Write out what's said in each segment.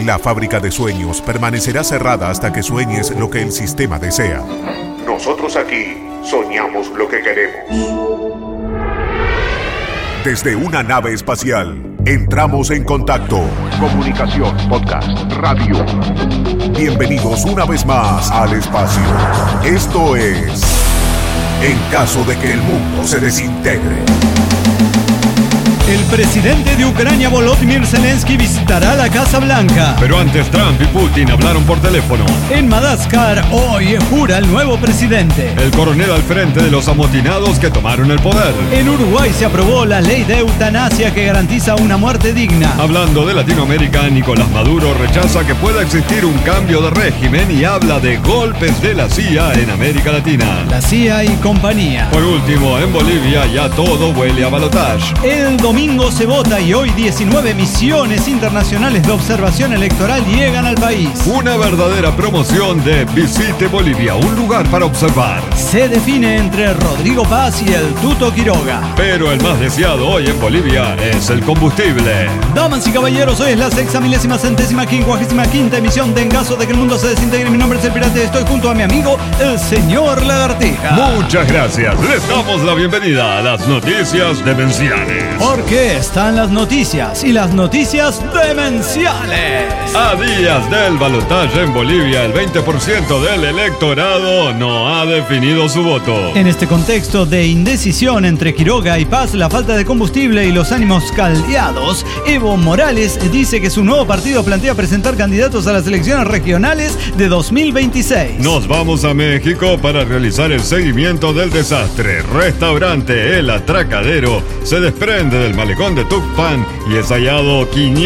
La fábrica de sueños permanecerá cerrada hasta que sueñes lo que el sistema desea. Nosotros aquí soñamos lo que queremos. Desde una nave espacial, entramos en contacto. Comunicación, podcast, radio. Bienvenidos una vez más al espacio. Esto es En caso de que el mundo se desintegre. El presidente de Ucrania, Volodymyr Zelensky, visitará la Casa Blanca. Pero antes Trump y Putin hablaron por teléfono. En Madagascar, hoy jura el nuevo presidente. El coronel al frente de los amotinados que tomaron el poder. En Uruguay se aprobó la ley de eutanasia que garantiza una muerte digna. Hablando de Latinoamérica, Nicolás Maduro rechaza que pueda existir un cambio de régimen y habla de golpes de la CIA en América Latina. La CIA y compañía. Por último, en Bolivia ya todo huele a balotaje. El domingo se vota y hoy 19 misiones internacionales de observación electoral llegan al país. Una verdadera promoción de Visite Bolivia, un lugar para observar. Se define entre Rodrigo Paz y el Tuto Quiroga. Pero el más deseado hoy en Bolivia es el combustible. Damas y caballeros, hoy es la 6.000.000.055ª emisión de En caso de que el mundo se desintegre. Mi nombre es el Pirata y estoy junto a mi amigo, el señor Lagartija. Muchas gracias. Les damos la bienvenida a las noticias demenciales. Porque están las noticias y las noticias demenciales. A días del balotaje en Bolivia, el 20% del electorado no ha definido su voto. En este contexto de indecisión entre Quiroga y Paz, la falta de combustible y los ánimos caldeados, Evo Morales dice que su nuevo partido plantea presentar candidatos a las elecciones regionales de 2026. Nos vamos a México para realizar el seguimiento del desastre. Restaurante El Atracadero se desprende del malecón de Tuxpan y es hallado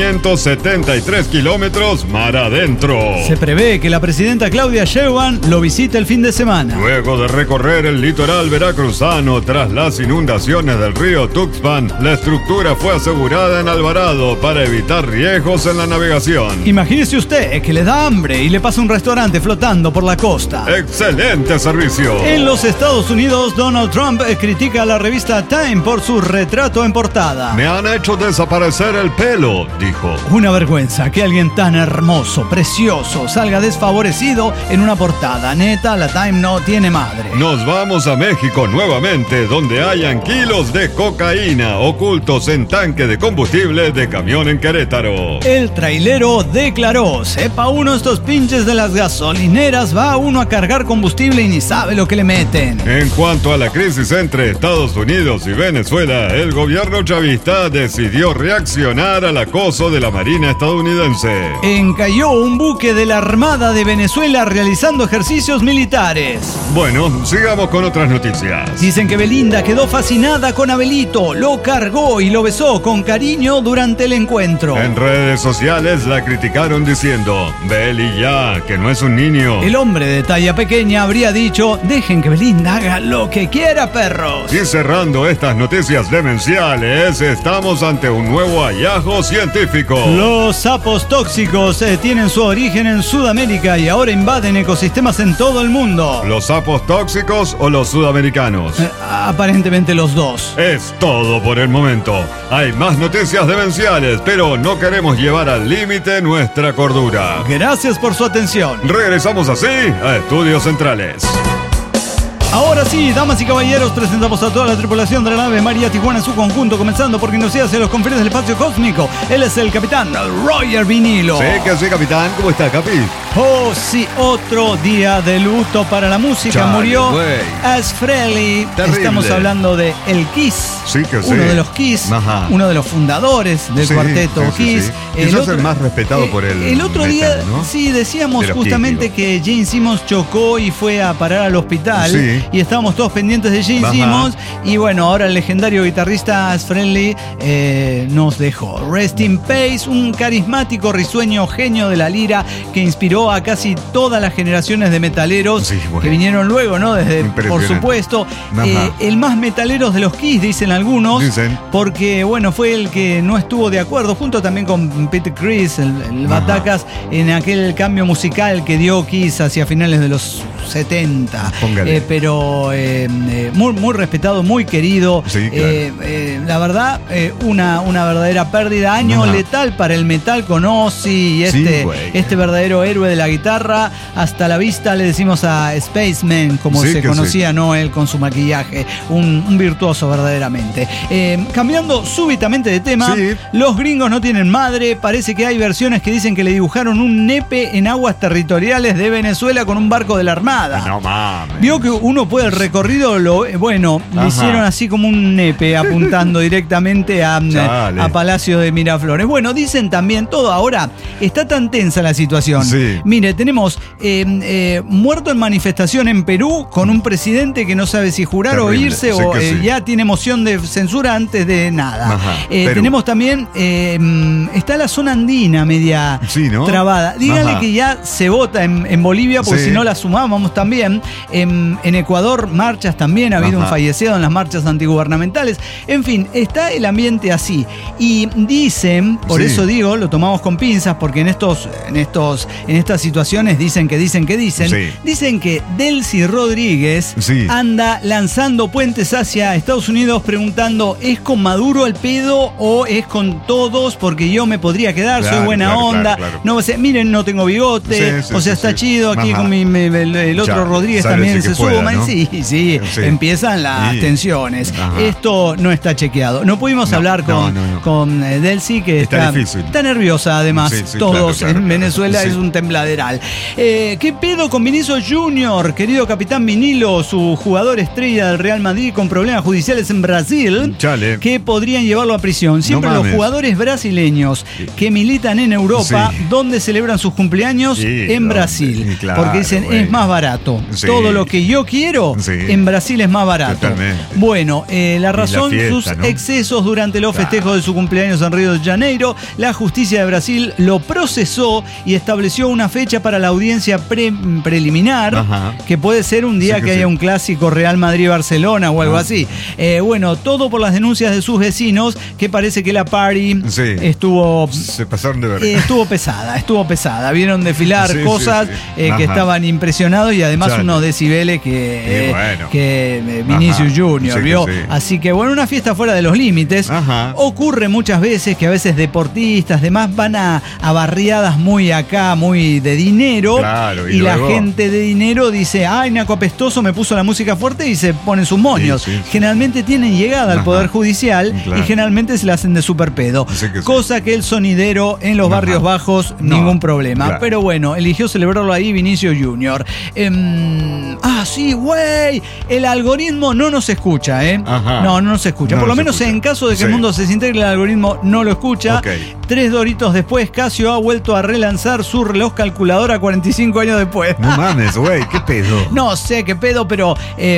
573 kilómetros mar adentro. Se prevé que la presidenta Claudia Sheinbaum lo visite el fin de semana. Luego de recorrer el litoral veracruzano tras las inundaciones del río Tuxpan, la estructura fue asegurada en Alvarado para evitar riesgos en la navegación. Imagínese usted que le da hambre y le pasa un restaurante flotando por la costa. ¡Excelente servicio! En los Estados Unidos, Donald Trump critica a la revista Time por su retrato en portada. Me han hecho desaparecer el pelo, dijo. Una vergüenza que alguien tan hermoso, precioso, salga desfavorecido en una portada. Neta, la Time no tiene madre. Nos vamos a México nuevamente, donde hayan kilos de cocaína ocultos en tanque de combustible de camión en Querétaro. El trailero declaró: sepa uno estos pinches de las gasolineras, va uno a cargar combustible y ni sabe lo que le meten. En cuanto a la crisis entre Estados Unidos y Venezuela, el gobierno chavista decidió reaccionar al acoso de la Marina estadounidense. Encalló un buque de la Armada de Venezuela realizando ejercicios militares. Bueno, sigamos con otras noticias. Dicen que Belinda quedó fascinada con Abelito, lo cargó y lo besó con cariño durante el encuentro. En redes sociales la criticaron diciendo: Beli ya, que no es un niño. El hombre de talla pequeña habría dicho: dejen que Belinda haga lo que quiera, perros. Y cerrando estas noticias demenciales, estamos ante un nuevo hallazgo científico. Los sapos tóxicos tienen su origen en Sudamérica y ahora invaden ecosistemas en todo el mundo. ¿Los sapos tóxicos o los sudamericanos? Aparentemente los dos. Es todo por el momento. Hay más noticias demenciales, pero no queremos llevar al límite nuestra cordura. Gracias por su atención. Regresamos así a Estudios Centrales. Ahora sí, damas y caballeros, presentamos a toda la tripulación de la nave María Tijuana en su conjunto, comenzando por quien nos hace los confines del espacio cósmico. Él es el capitán Roger Vinilo. Sí, que sí, capitán. ¿Cómo está, Capi? Oh, sí, otro día de luto para la música. Chale, murió güey. Ace Frehley. Terrible. Estamos hablando de el Kiss. Sí, que sí. Uno de los Kiss, Ajá. uno de los fundadores del cuarteto Kiss. Sí. Quizás el más respetado por el otro metal, día, ¿no? sí, decíamos De los justamente Kiss, que Gene Simmons chocó y fue a parar al hospital. Sí. Y estábamos todos pendientes de Gene Ajá. Simmons. Y bueno, ahora el legendario guitarrista Ace Frehley nos dejó. Rest in Peace, un carismático, risueño genio de la lira que inspiró marcó a casi todas las generaciones de metaleros que vinieron luego, ¿no? Desde, por supuesto, el más metaleros de los Kiss, dicen algunos, porque, bueno, fue el que no estuvo de acuerdo, junto también con Peter Criss, el Batacas, en aquel cambio musical que dio Kiss hacia finales de los 70. Pero muy respetado, muy querido. Sí, claro. La verdad, una verdadera pérdida. Año letal para el metal con Ozzy y este verdadero héroe de la guitarra. Hasta la vista le decimos a Spaceman, como se conocía, ¿no? Él con su maquillaje. Un virtuoso verdaderamente. Cambiando súbitamente de tema, los gringos no tienen madre. Parece que hay versiones que dicen que le dibujaron un nepe en aguas territoriales de Venezuela con un barco de la Armada. No mames. Vio que uno puede el recorrido, le hicieron así como un nepe apuntando directamente a Palacio de Miraflores. Bueno, dicen también todo ahora, está tan tensa la situación. Mire, tenemos muerto en manifestación en Perú con un presidente que no sabe si jurar o irse ya tiene moción de censura antes de nada. Tenemos también, está la zona andina media trabada. Díganle que ya se vota en Bolivia, porque si no la sumábamos también. En Ecuador, marchas también, ha habido un fallecido en las marchas antigubernamentales. En fin, está el ambiente así. Y dicen, por eso digo, lo tomamos con pinzas, porque en estas situaciones dicen que Delcy Rodríguez anda lanzando puentes hacia Estados Unidos preguntando, ¿es con Maduro el pedo o es con todos? Porque yo me podría quedar, soy buena onda. Claro. No sé, miren, no tengo bigote, está chido, aquí con el otro Rodríguez también se suma, ¿no? Empiezan las tensiones. Esto no está chequeado. No pudimos hablar con Delcy, que está nerviosa, además. Todos en Venezuela es un tembladeral. ¿Qué pedo con Vinicius Junior? Querido capitán Vinilo, su jugador estrella del Real Madrid con problemas judiciales en Brasil, que podrían llevarlo a prisión. Siempre los jugadores brasileños que militan en Europa, ¿dónde celebran sus cumpleaños? En Brasil. Porque dicen, es más barato. Todo lo que yo quiero en Brasil es más barato. Totalmente. Bueno, la razón, sus excesos durante los festejos de su cumpleaños en Río de Janeiro. La justicia de Brasil lo procesó y estableció una fecha para la audiencia preliminar, que puede ser un día que haya un clásico Real Madrid-Barcelona o algo así. Todo por las denuncias de sus vecinos, que parece que la party se pasaron de verdad. Estuvo pesada. Vieron desfilar cosas que estaban impresionados, y además unos decibeles que Vinicius Junior vio. Así que bueno, una fiesta fuera de los límites. Ocurre muchas veces que a veces deportistas, demás, van a barriadas muy de dinero, y la gente de dinero dice, ay, Naco apestoso me puso la música fuerte, y se ponen sus moños. Generalmente tienen llegada al Poder Judicial y generalmente se la hacen de super pedo. Cosa que el sonidero en los barrios bajos, ningún problema. Pero bueno, eligió celebrarlo ahí Vinicius Junior. El algoritmo no nos escucha, No nos escucha. Por lo menos en caso de que el mundo se desintegre, el algoritmo no lo escucha. 3 doritos después, Casio ha vuelto a relanzar su reloj calculadora 45 años después. No mames, güey, ¿qué pedo? No sé qué pedo, pero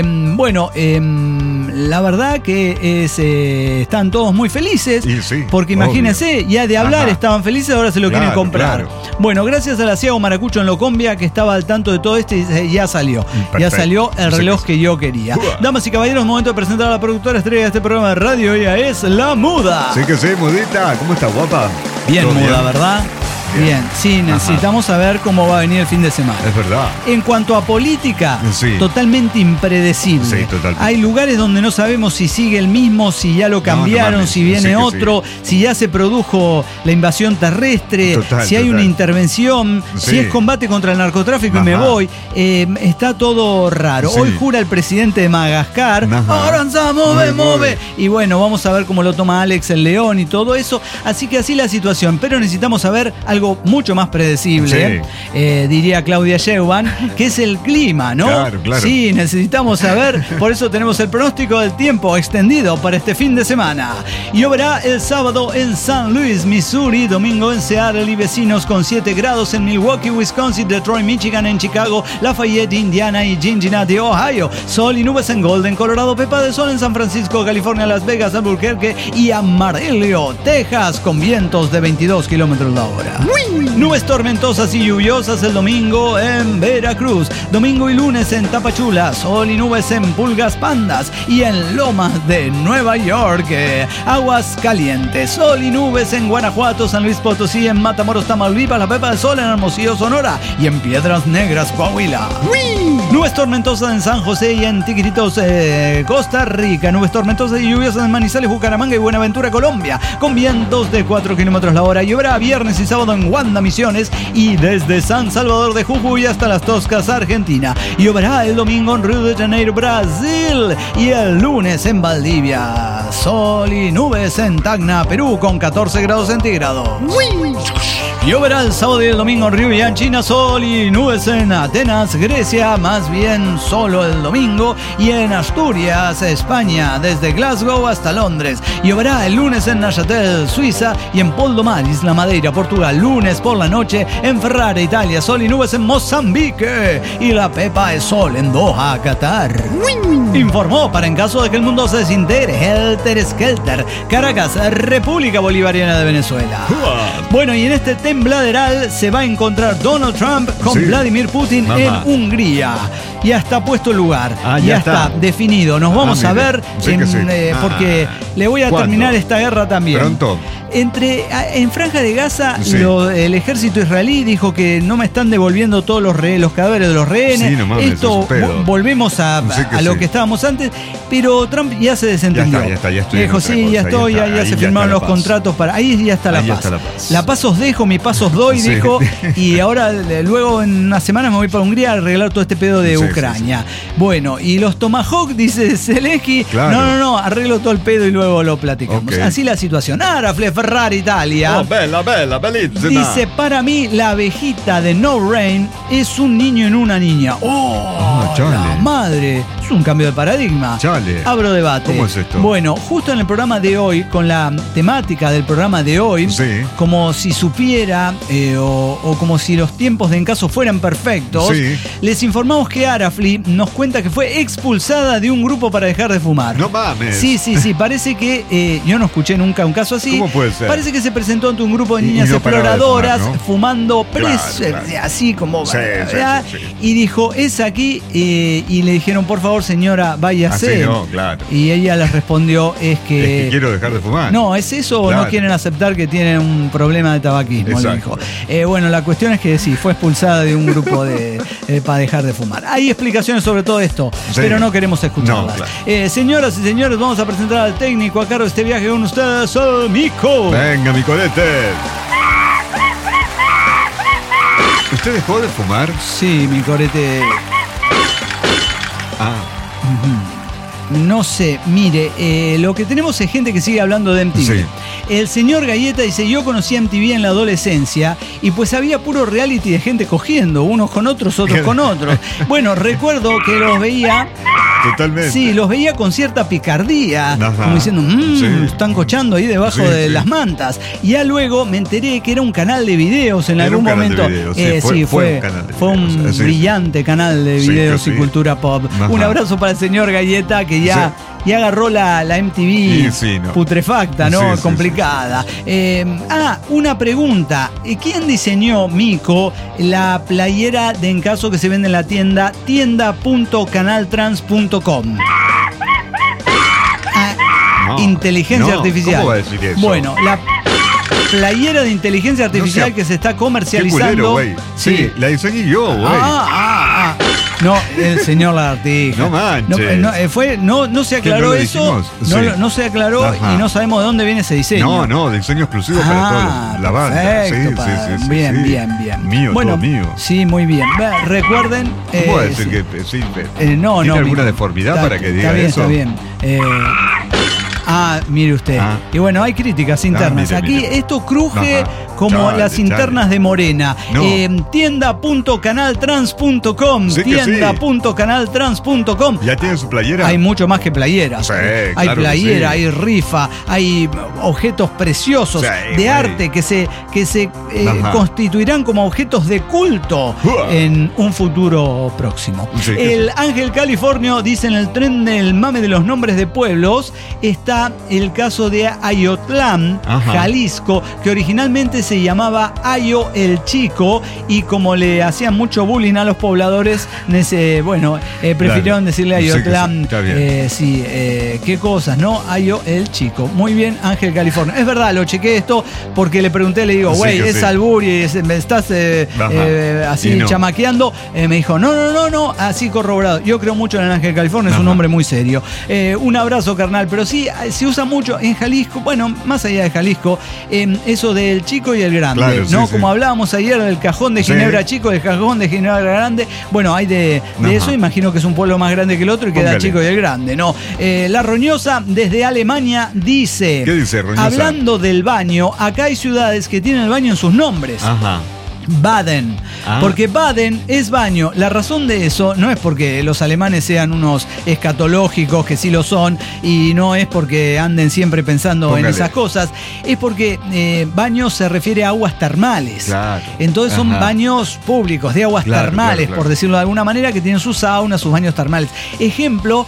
la verdad que están todos muy felices. Porque imagínense, ya de hablar estaban felices, ahora se lo quieren comprar. Bueno, gracias a la Ciago Maracucho en Locombia, que estaba al tanto de todo esto, y ya salió. Ya salió el reloj que yo quería. Damas y caballeros, momento de presentar a la productora estrella de este programa de radio. Ella es La Muda. Sí que sí, Mudita. ¿Cómo está, guapa? Bien muda, ¿verdad? Bien, sí, necesitamos saber cómo va a venir el fin de semana. Es verdad. En cuanto a política, totalmente impredecible. Sí, totalmente. Hay lugares donde no sabemos si sigue el mismo, si ya lo cambiaron, si viene otro, si ya se produjo la invasión terrestre, si hay una intervención, si es combate contra el narcotráfico y me voy. Está todo raro. Hoy jura el presidente de Madagascar, Aranza, move. Y bueno, vamos a ver cómo lo toma Alex el León y todo eso. Así que así la situación. Pero necesitamos saber algo mucho más predecible, diría Claudia Sheinbaum, que es el clima, ¿no? Claro. Sí, necesitamos saber, por eso tenemos el pronóstico del tiempo extendido para este fin de semana. Lloverá el sábado en San Luis, Missouri, domingo en Seattle y vecinos con 7 grados en Milwaukee, Wisconsin, Detroit, Michigan, en Chicago, Lafayette, Indiana y Cincinnati, Ohio. Sol y nubes en Golden, Colorado, pepa de sol en San Francisco, California, Las Vegas, Albuquerque y Amarillo, Texas, con vientos de 22 kilómetros la hora. Nubes tormentosas y lluviosas el domingo en Veracruz. Domingo y lunes en Tapachula. Sol y nubes en Pulgas Pandas y en Lomas de Nueva York. Aguas calientes. Sol y nubes en Guanajuato, San Luis Potosí, en Matamoros, Tamaulipas, La Pepa del Sol, en Hermosillo, Sonora y en Piedras Negras, Coahuila. Nubes tormentosas en San José y en Tiquititos, Costa Rica. Nubes tormentosas y lluviosas en Manizales, Bucaramanga y Buenaventura, Colombia, con vientos de 4 kilómetros la hora. Lloverá viernes y sábado en Wanda, Misiones, y desde San Salvador de Jujuy hasta Las Toscas, Argentina. Lloverá el domingo en Río de Janeiro, Brasil, y el lunes en Valdivia. Sol y nubes en Tacna, Perú, con 14 grados centígrados. Lloverá el sábado y el domingo en Río, China. Sol y nubes en Atenas, Grecia, más bien solo el domingo, y en Asturias, España, desde Glasgow hasta Londres. Lloverá el lunes en Neuchâtel, Suiza, y en Poldomar, Isla Madeira, Portugal. Lunes por la noche en Ferrara, Italia. Sol y nubes en Mozambique, y La Pepa es sol en Doha, Qatar. Informó, para en caso de que el mundo se desintegre, Helter Skelter, Caracas, República Bolivariana de Venezuela. Bueno, y en este tembladeral se va a encontrar Donald Trump con Vladimir Putin en Hungría. Ya está puesto el lugar. Ya está definido. Nos vamos a ver porque le voy a terminar esta guerra también. Pronto. En Franja de Gaza, el ejército israelí dijo que no me están devolviendo todos los cadáveres de los rehenes. Sí, no mames, esto volvemos a lo que estábamos antes, pero Trump ya se desentendió. Ya está, dijo, ya estoy, ya se firmaron los contratos para. Ahí ya está la paz. La paz os dejo, mi paz os doy, dijo. Y ahora, luego en unas semanas me voy para Hungría a arreglar todo este pedo de Ucrania. Bueno, y los Tomahawk, dice Zelensky. Claro. No, arreglo todo el pedo y luego lo platicamos. Así la situación. Arafle, Ferrari, Italia. Bella, bellísima. Dice, para mí, la abejita de No Rain es un niño en una niña. La madre. Es un cambio de paradigma. Chale. Abro debate. ¿Cómo es esto? Bueno, justo en el programa de hoy, con la temática del programa de hoy, como si supiera o como si los tiempos de Encaso fueran perfectos, les informamos que Arafli nos cuenta que fue expulsada de un grupo para dejar de fumar. No mames. Sí. Parece que yo no escuché nunca un caso así. ¿Cómo puede ser? Parece que se presentó ante un grupo de niñas exploradoras fumando así como y dijo, es aquí, y le dijeron, por favor, señora, váyase. Y ella les respondió, es que quiero dejar de fumar. No, es eso, o no quieren aceptar que tienen un problema de tabaquismo, le dijo. Bueno, la cuestión es que fue expulsada de un grupo para dejar de fumar. Hay explicaciones sobre todo esto, pero no queremos escucharlas. Señoras y señores, vamos a presentar al técnico a cargo de este viaje con ustedes, Mico. Venga, mi colete. ¿Usted dejó de fumar? Sí, mi corete. No sé, mire, lo que tenemos es gente que sigue hablando de MTV. El señor Galleta dice, yo conocí a MTV en la adolescencia y pues había puro reality de gente cogiendo, unos con otros, otros con otros. Bueno, recuerdo que los veía... Totalmente. Sí, los veía con cierta picardía, como diciendo, están cochando ahí debajo de las mantas. Y ya luego me enteré que era un canal de videos en algún momento. Fue un brillante canal de videos y cultura pop. Un abrazo para el señor Galleta, que ya agarró la MTV putrefacta, ¿no? Complicada. Una pregunta. ¿Quién diseñó, Mico, la playera de Encaso que se vende en la tienda.canaltrans.com? Inteligencia artificial. ¿Cómo va a decir eso? Bueno, la playera de inteligencia artificial que se está comercializando. Qué culero, la diseñé yo, güey. No, el señor Lagartijo. No manches. No se aclaró eso. No se aclaró y no sabemos de dónde viene ese diseño. No, diseño exclusivo para toda la banda. Perfecto, bien. Mío, todo mío. Sí, muy bien. Recuerden. ¿Cómo puede decir que ¿Tiene alguna deformidad para que diga eso? Está bien. Mire usted. Y bueno, hay críticas internas. Aquí esto cruje como las internas de Morena. Tienda.canaltrans.com. Tienda.canaltrans.com. ¿Ya tiene su playera? Hay mucho más que playeras. Hay playera, hay rifa, hay objetos preciosos de arte que se constituirán como objetos de culto en un futuro próximo. El Ángel Californio dice, en el tren del mame de los nombres de pueblos está el caso de Ayotlán, Jalisco, que originalmente se llamaba Ayo el Chico, y como le hacían mucho bullying a los pobladores, prefirieron decirle Ayotlán. Qué cosas, ¿no? Ayo el Chico. Muy bien, Ángel California. Es verdad, lo chequé esto porque le pregunté, le digo, güey, es albur y me estás así chamaqueando. Me dijo, no, así corroborado. Yo creo mucho en Ángel California, es un hombre muy serio. Un abrazo, carnal. Pero sí, se usa mucho en Jalisco, bueno, más allá de Jalisco, eso del chico y el grande, claro, ¿no? Como hablábamos ayer del cajón de Ginebra chico, del cajón de Ginebra grande. Bueno, hay de eso, imagino que es un pueblo más grande que el otro y queda chico y el grande, ¿no? La Roñosa desde Alemania dice, ¿qué dice Roñosa? Hablando del baño, acá hay ciudades que tienen el baño en sus nombres. Baden, porque Baden es baño. La razón de eso no es porque los alemanes sean unos escatológicos, que sí lo son, y no es porque anden siempre pensando en esas cosas, es porque baño se refiere a aguas termales. Claro. Entonces son baños públicos de aguas termales, por decirlo de alguna manera, que tienen sus saunas, sus baños termales. Ejemplo,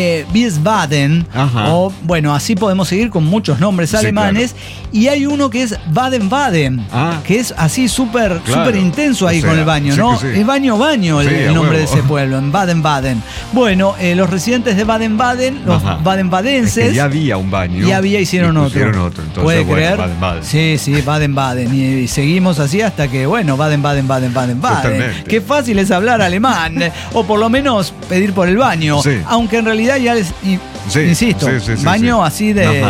Wiesbaden, o bueno, así podemos seguir con muchos nombres alemanes, y hay uno que es Baden-Baden, que es así súper intenso ahí con el baño, ¿no? Es baño el nombre de ese pueblo, en Baden-Baden. Bueno, los residentes de Baden-Baden, los baden-badenses... Es que ya había un baño. Ya hicieron otro. Entonces, ¿puede creer? Baden-Baden. Sí, Baden-Baden. Y seguimos así hasta que, Baden-Baden. Totalmente. Qué fácil es hablar alemán, o por lo menos pedir por el baño. Aunque en realidad ya les... insisto, baño así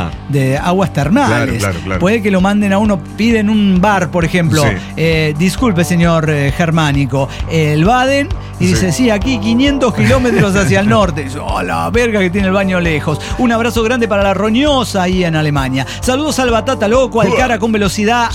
de aguas termales. Claro. Puede que lo manden a uno, piden un bar, por ejemplo. Disculpe, señor Germánico, el Baden, y dice, sí, aquí 500 kilómetros hacia el norte. Dice, la verga que tiene el baño lejos. Un abrazo grande para la Roñosa ahí en Alemania. Saludos al Batata Loco, al Cara con Velocidad,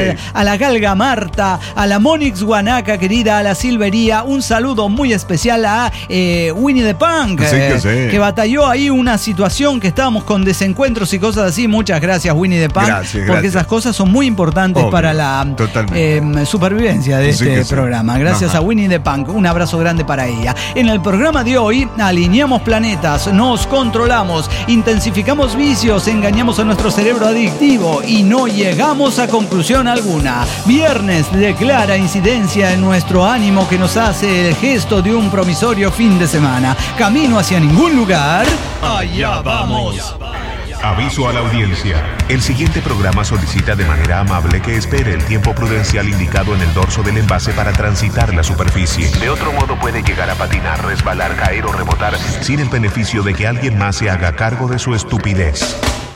a la Galga Marta, a la Monix Guanaca querida, a la Silvería. Un saludo muy especial a Winnie the Punk, que batalló ahí una situación que estábamos con desencuentros y cosas así. Muchas gracias, Winnie the Punk, porque esas cosas son muy importantes para la supervivencia de este programa. Gracias a Winnie the Punk. Un abrazo grande para ella. En el programa de hoy alineamos planetas, nos controlamos, intensificamos vicios, engañamos a nuestro cerebro adictivo y no llegamos a conclusión alguna. Viernes de clara incidencia en nuestro ánimo que nos hace el gesto de un promisorio fin de semana. Camino hacia ningún lugar. Allá vamos. Aviso a la audiencia. El siguiente programa solicita de manera amable que espere el tiempo prudencial indicado en el dorso del envase para transitar la superficie. De otro modo puede llegar a patinar, resbalar, caer o rebotar sin el beneficio de que alguien más se haga cargo de su estupidez.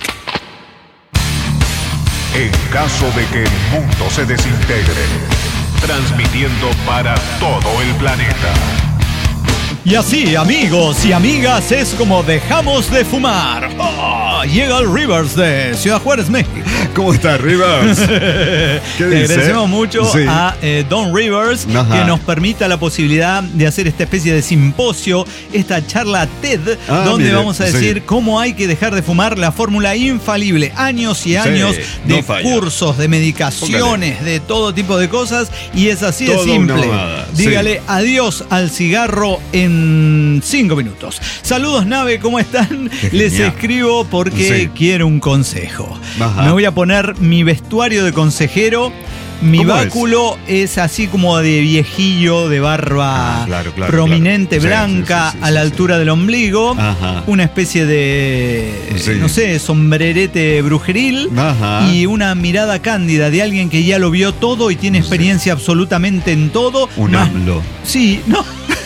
En caso de que el mundo se desintegre, transmitiendo para todo el planeta. Y así, amigos y amigas, es como dejamos de fumar. Llega el Rivers de Ciudad Juárez, México. ¿Cómo está, Rivers? ¿Qué Le agradecemos mucho a Don Rivers, que nos permita la posibilidad de hacer esta especie de simposio, esta charla TED, donde vamos a decir cómo hay que dejar de fumar, la fórmula infalible. Años y años de cursos, de medicaciones, de todo tipo de cosas, y es así de simple. Dígale adiós al cigarro en 5 minutos. Saludos, Nave, ¿cómo están? Les escribo porque quiero un consejo. Me voy a poner mi vestuario de consejero. Mi báculo es así como de viejillo, de barba prominente, blanca, a la altura del ombligo. Una especie de, no sé, sombrerete brujeril. Y una mirada cándida de alguien que ya lo vio todo y tiene experiencia absolutamente en todo. Un AMLO. Sí, no.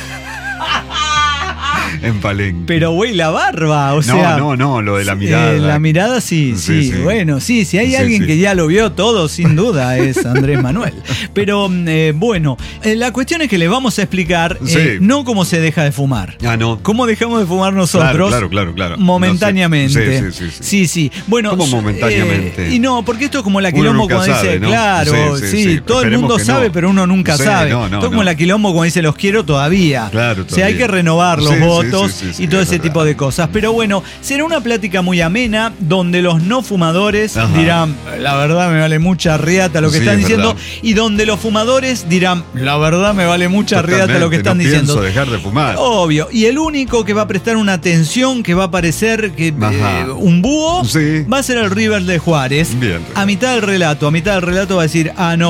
En Palenque. Pero, güey, la barba, o sea... No, lo de la mirada. La mirada sí. Bueno, si hay alguien que ya lo vio todo, sin duda, es Andrés Manuel. Pero, bueno, la cuestión es que le vamos a explicar no cómo se deja de fumar. No. Cómo dejamos de fumar nosotros. Claro. Momentáneamente. No sé. Sí. Bueno, ¿cómo momentáneamente? Y no, porque esto es como la quilombo cuando dice, ¿no? Claro, todo el mundo sabe, pero uno nunca sabe. Esto es como la quilombo cuando dice, los quiero todavía. Claro, o sea, hay que renovar los votos. fotos y todo ese tipo de cosas. Pero bueno, será una plática muy amena donde los no fumadores dirán, la verdad me vale mucha riata lo que están diciendo, y donde los fumadores dirán, la verdad me vale mucha riata lo que están diciendo. Pienso dejar de fumar. Obvio. Y el único que va a prestar una atención, que va a parecer que un búho, va a ser el River de Juárez. Bien. A mitad del relato va a decir,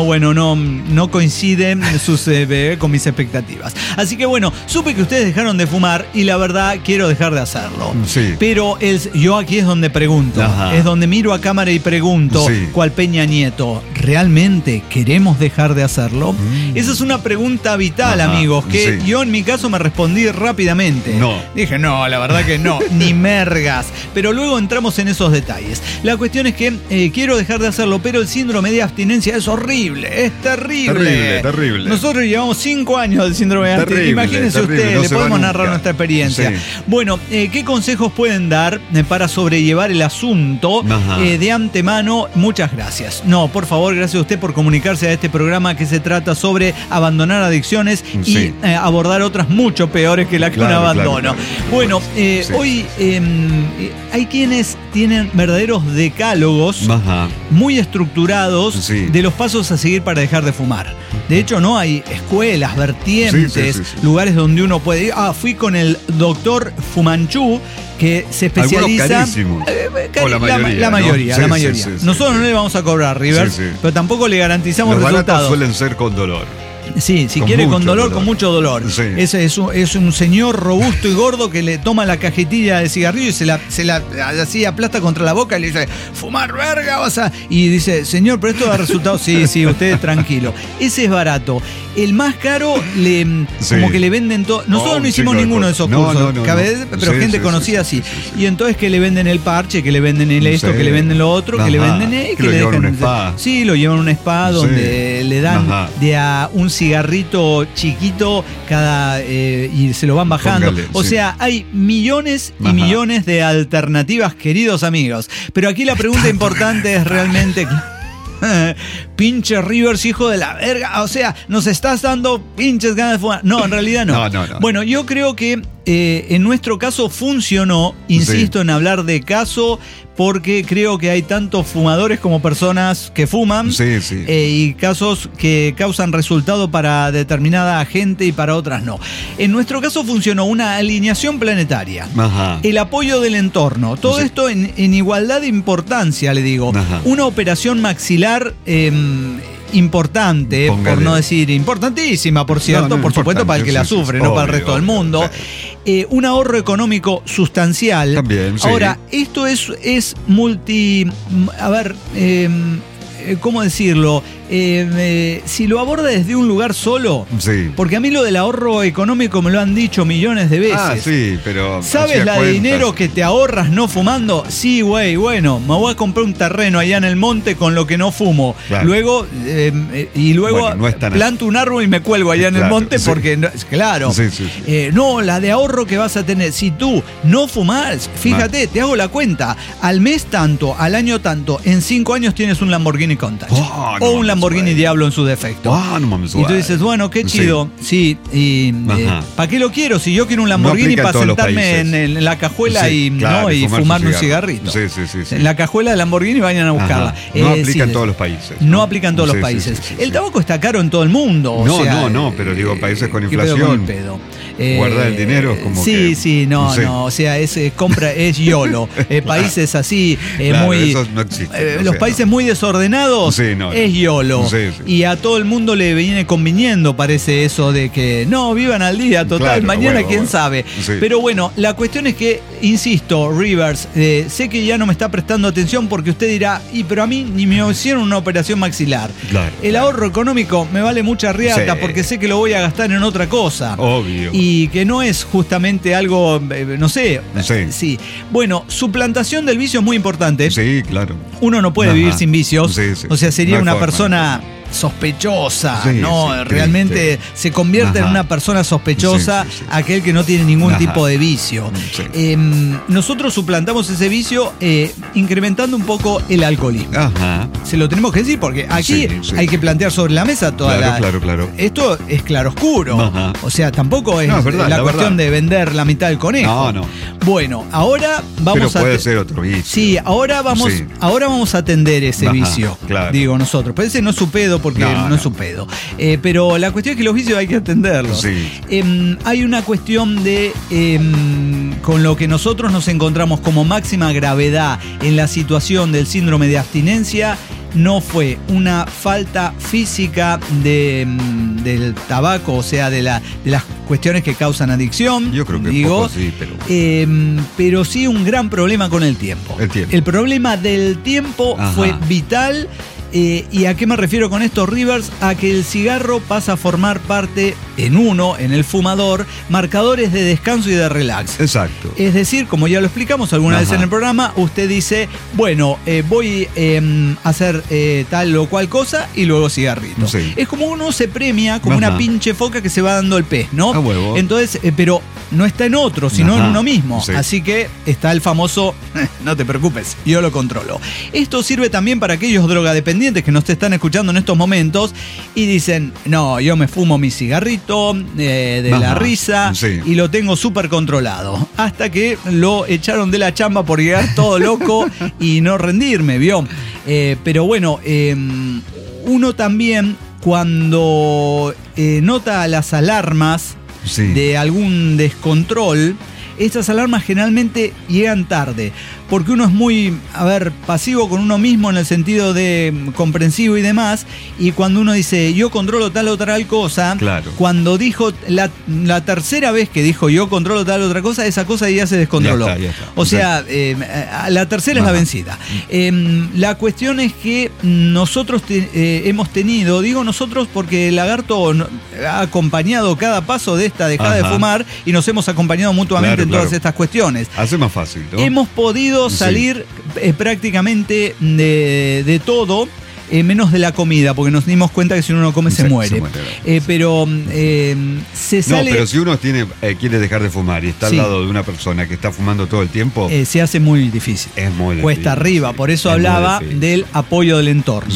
no coinciden con mis expectativas. Así que bueno, supe que ustedes dejaron de fumar y la verdad quiero dejar de hacerlo. Sí. Pero yo aquí es donde pregunto, es donde miro a cámara y pregunto, cual Peña Nieto, ¿realmente queremos dejar de hacerlo? Esa es una pregunta vital, amigos, que yo en mi caso me respondí rápidamente. No. Dije, no, la verdad que no, ni mergas. Pero luego entramos en esos detalles. La cuestión es que quiero dejar de hacerlo, pero el síndrome de abstinencia es horrible, es terrible. Terrible. Nosotros llevamos 5 años del síndrome de abstinencia. Imagínense ustedes, le podemos narrar nuestra experiencia. Bueno, ¿qué consejos pueden dar para sobrellevar el asunto? De antemano, muchas gracias. No, por favor, gracias a usted por comunicarse a este programa que se trata sobre abandonar adicciones y abordar otras mucho peores que la que un abandono. Bueno, hoy hay quienes tienen verdaderos decálogos muy estructurados de los pasos a seguir para dejar de fumar. De hecho, no hay escuelas, vertientes, lugares donde uno puede ir. Fui con el doctor Fumanchu, que se especializa. La mayoría. Nosotros no le vamos a cobrar, River, pero tampoco le garantizamos resultados. Los baratos suelen ser con dolor. Sí, si quiere con dolor, con mucho dolor. Es un señor robusto y gordo que le toma la cajetilla de cigarrillo y se la así aplasta contra la boca y le dice, fumar verga, vas a... Y dice, señor, pero esto da resultados. Sí, usted tranquilo. Ese es barato. El más caro, como que le venden todo. Nosotros no hicimos ninguno de esos cursos. Pero gente conocida sí. Y entonces que le venden el parche, que le venden el esto, que le venden lo otro, que le venden que le dejan un spa. Sí, lo llevan a un spa donde le dan de a un cigarrito chiquito y se lo van bajando. O sea, hay millones y millones de alternativas, queridos amigos. Pero aquí la pregunta importante es realmente... pinche Rivers, hijo de la verga. O sea, nos estás dando pinches ganas de fumar. No, en realidad no. Bueno, yo creo que en nuestro caso funcionó. Insisto en hablar de caso porque creo que hay tantos fumadores como personas que fuman. Y casos que causan resultado para determinada gente y para otras no. En nuestro caso funcionó una alineación planetaria. El apoyo del entorno. Todo esto en igualdad de importancia, le digo. Una operación maxilar importante, por no decir importantísima, por cierto, por supuesto para el que la sufre, no para el resto del mundo. Un ahorro económico sustancial. También, ahora, esto es multi... A ver... ¿cómo decirlo? Si lo aborda desde un lugar solo, porque a mí lo del ahorro económico me lo han dicho millones de veces. Pero ¿sabes la de dinero que te ahorras no fumando? Sí, güey, bueno, me voy a comprar un terreno allá en el monte con lo que no fumo. Luego planto un árbol y me cuelgo allá en el monte porque, no, la de ahorro que vas a tener, si tú no fumas, fíjate, te hago la cuenta, al mes tanto, al año tanto, en 5 años tienes un Lamborghini Countach o un Lamborghini Diablo en su defecto. Y tú dices, bueno, qué chido. ¿Para qué lo quiero? Si yo quiero un Lamborghini para sentarme en la cajuela y fumarme un cigarrito. En la cajuela de Lamborghini vayan a buscarla. No aplica en todos los países. No aplica en todos los países. El tabaco está caro en todo el mundo. No, pero digo, países con inflación. Guardar el dinero es como o sea, es YOLO. Países así, muy... Eso no existe. Los países muy desordenados es YOLO. Y a todo el mundo le viene conviniendo, parece eso de que vivan al día, total, mañana quién sabe. Pero bueno, la cuestión es que, insisto, Rivers, sé que ya no me está prestando atención porque usted dirá, pero a mí ni me hicieron una operación maxilar. El ahorro económico me vale mucha riata porque sé que lo voy a gastar en otra cosa. Obvio. Y que no es justamente algo, no sé. Bueno, suplantación del vicio es muy importante. Sí, claro. Uno no puede vivir sin vicios. O sea, sería una persona sospechosa, Sí, ¿no? sí, realmente se convierte en una persona sospechosa aquel que no tiene ningún tipo de vicio. Sí. Nosotros suplantamos ese vicio incrementando un poco el alcoholismo. Ajá. Se lo tenemos que decir porque aquí hay que plantear sobre la mesa toda Claro. Esto es claroscuro. Ajá. O sea, tampoco es verdad, la cuestión verdad. de vender la mitad del conejo. No. Bueno, ahora vamos Pero puede ser otro vicio. Sí, ahora vamos a atender ese vicio. Claro. Digo nosotros. Pero ese no es su pedo porque no es su pedo. Pero la cuestión es que los vicios hay que atenderlos. Sí. Hay una cuestión de con lo que nosotros nos encontramos como máxima gravedad en la situación del síndrome de abstinencia. No fue una falta física del tabaco, o sea, de las cuestiones que causan adicción. Yo creo que digo, sí, pero sí un gran problema con el tiempo. El problema del tiempo fue vital. ¿Y a qué me refiero con esto, Rivers? A que el cigarro pasa a formar parte en el fumador, marcadores de descanso y de relax. Exacto. Es decir, como ya lo explicamos alguna vez en el programa, usted dice, bueno, voy a hacer tal o cual cosa y luego cigarrito. Sí. Es como uno se premia como una pinche foca que se va dando el pez, ¿no? A huevo. Entonces, pero no está en otro, sino en uno mismo. Sí. Así que está el famoso, no te preocupes, yo lo controlo. Esto sirve también para aquellos drogadependientes que nos están escuchando en estos momentos y dicen, no, yo me fumo mi cigarrito de la risa y lo tengo súper controlado. Hasta que lo echaron de la chamba por llegar todo loco y no rendirme, ¿vio? Pero bueno, uno también cuando nota las alarmas de algún descontrol, estas alarmas generalmente llegan tarde, porque uno es muy, pasivo con uno mismo en el sentido de comprensivo y demás, y cuando uno dice, yo controlo tal o tal cosa, cuando dijo la tercera vez que dijo, yo controlo tal o otra cosa, esa cosa ya se descontroló. Ya está. O sea, la tercera es la vencida. La cuestión es que nosotros hemos tenido, digo nosotros porque el Lagarto ha acompañado cada paso de esta dejada de fumar y nos hemos acompañado mutuamente en todas estas cuestiones. Hace más fácil, ¿no? Hemos podido salir prácticamente de todo, menos de la comida, porque nos dimos cuenta que si uno no come se muere. Pero se sale... No, pero si uno quiere dejar de fumar y está al lado de una persona que está fumando todo el tiempo... se hace muy difícil. Es muy difícil. Cuesta arriba, por eso hablaba del apoyo del entorno.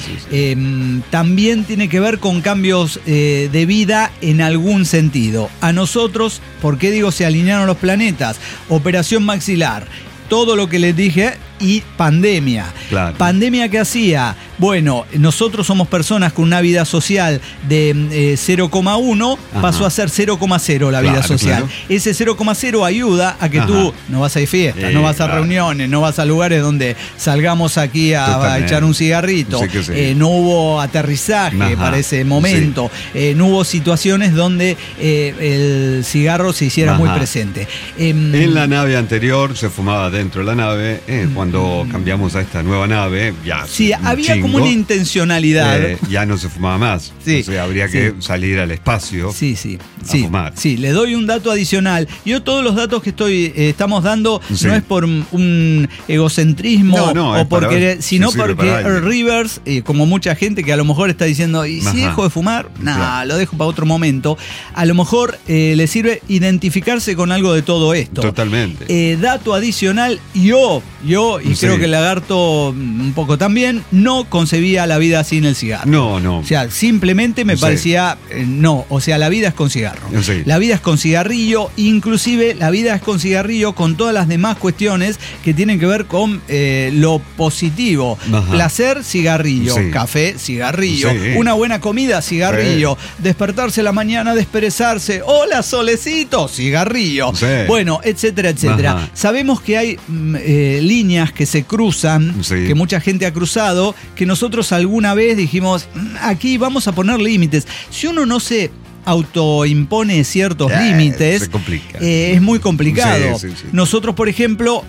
También tiene que ver con cambios de vida en algún sentido. A nosotros, ¿por qué digo se alinearon los planetas? Operación maxilar. Todo lo que les dije y pandemia. Claro. ¿Pandemia qué hacía? Bueno, nosotros somos personas con una vida social de 0,1, pasó a ser 0,0 la vida social. Claro. Ese 0,0 ayuda a que tú no vas a ir fiestas, no vas a reuniones, no vas a lugares donde salgamos aquí a echar un cigarrito. No hubo aterrizaje para ese momento. No hubo situaciones donde el cigarro se hiciera muy presente. En la nave anterior se fumaba dentro de la nave. Cuando cambiamos a esta nueva nave, ya. Sí, había como una intencionalidad. Ya no se fumaba más. Entonces habría que salir al espacio a fumar. Sí, le doy un dato adicional. Yo todos los datos que estamos dando no es por un egocentrismo o porque, sino porque Rivers, como mucha gente que a lo mejor está diciendo, ¿y si dejo de fumar? Lo dejo para otro momento. A lo mejor le sirve identificarse con algo de todo esto. Totalmente. Dato adicional, yo y creo que el Lagarto un poco también, no concebía la vida sin el cigarro. No. O sea, simplemente me parecía, o sea, la vida es con cigarro. La vida es con cigarrillo, inclusive la vida es con cigarrillo con todas las demás cuestiones que tienen que ver con lo positivo. Placer, cigarrillo. Café, cigarrillo. Una buena comida, cigarrillo. Despertarse a la mañana, desperezarse. Hola, solecito, cigarrillo. Bueno, etcétera, etcétera. Sabemos que hay líneas que se cruzan, que mucha gente ha cruzado, que nosotros alguna vez dijimos, aquí vamos a poner límites. Si uno no se autoimpone ciertos límites, se complica. Es muy complicado. Nosotros, por ejemplo,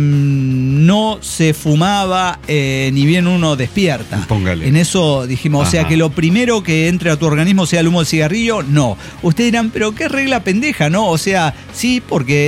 no se fumaba ni bien uno despierta. Póngale. En eso dijimos, o sea, que lo primero que entre a tu organismo sea el humo del cigarrillo, no. Ustedes dirán, pero qué regla pendeja, ¿no? O sea, sí, porque era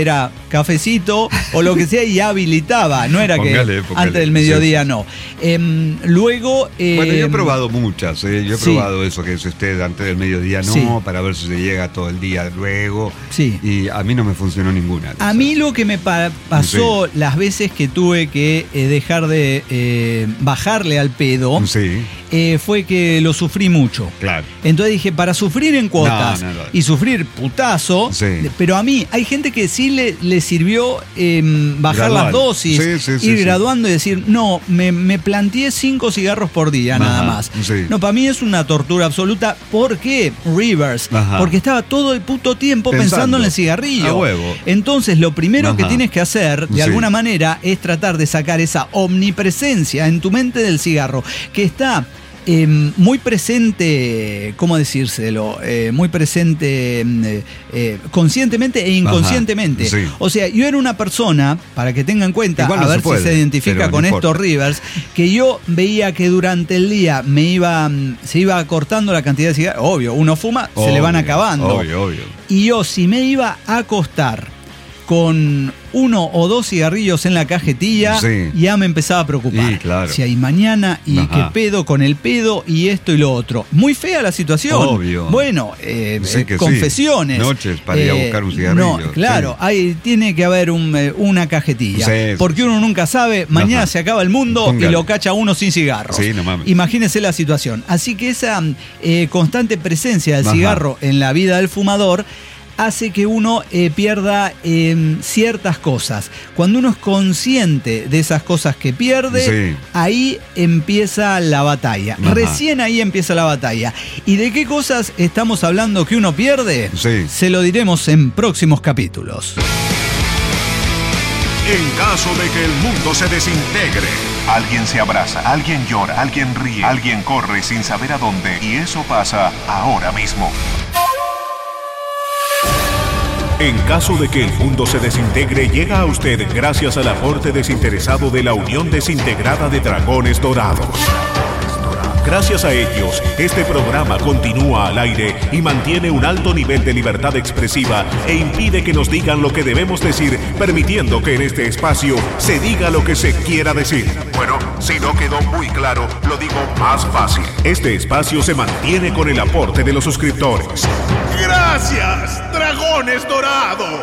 cafecito o lo que sea y habilitaba. No era Póngale, antes del mediodía, sí. no. Luego... Bueno, yo he probado muchas. Yo he probado eso que dice usted, antes del mediodía no, sí, para ver si se llega todo el día luego. Sí. Y a mí no me funcionó ninguna. A mí lo que me pasó las veces que tuve que dejar de bajarle al pedo, sí, fue que lo sufrí mucho. Claro. Entonces dije, para sufrir en cuotas y sufrir putazo, sí, pero a mí hay gente que sí le sirvió bajar las dosis, ir graduando y decir, no, me planteé 5 cigarros por día nada más. Sí. No, para mí es una tortura absoluta. ¿Por qué? Rivers. Porque estaba todo el puto tiempo pensando en el cigarrillo. A huevo. Entonces lo primero que tienes que hacer, de alguna manera, es tratar de sacar esa omnipresencia en tu mente del cigarro, que está muy presente, ¿cómo decírselo? Muy presente conscientemente e inconscientemente. Sí. O sea, yo era una persona, para que tengan en cuenta, igual a no ver puede, si se identifica con esto Rivers, que yo veía que durante el día se iba cortando la cantidad de cigarros. Obvio, uno fuma, se le van acabando. Obvio. Y yo, si me iba a acostar con 1 o 2 cigarrillos en la cajetilla, ya me empezaba a preocupar. Sí, claro. Si hay mañana y qué pedo con el pedo y esto y lo otro. Muy fea la situación. Obvio. Bueno, confesiones. Noches para ir a buscar un cigarrillo. No, claro, tiene que haber una cajetilla. Porque uno nunca sabe, mañana se acaba el mundo y lo cacha uno sin cigarros. Sí, no mames. Imagínese la situación. Así que esa constante presencia del cigarro en la vida del fumador hace que uno pierda ciertas cosas. Cuando uno es consciente de esas cosas que pierde, ahí empieza la batalla. Recién ahí empieza la batalla. ¿Y de qué cosas estamos hablando que uno pierde? Se lo diremos en próximos capítulos. En caso de que el mundo se desintegre, alguien se abraza, alguien llora, alguien ríe, alguien corre sin saber a dónde, y eso pasa ahora mismo. En caso de que el mundo se desintegre, llega a usted gracias al aporte desinteresado de la Unión Desintegrada de Dragones Dorados. Gracias a ellos, este programa continúa al aire y mantiene un alto nivel de libertad expresiva e impide que nos digan lo que debemos decir, permitiendo que en este espacio se diga lo que se quiera decir. Bueno, si no quedó muy claro, lo digo más fácil. Este espacio se mantiene con el aporte de los suscriptores. ¡Gracias, Dragones Dorados!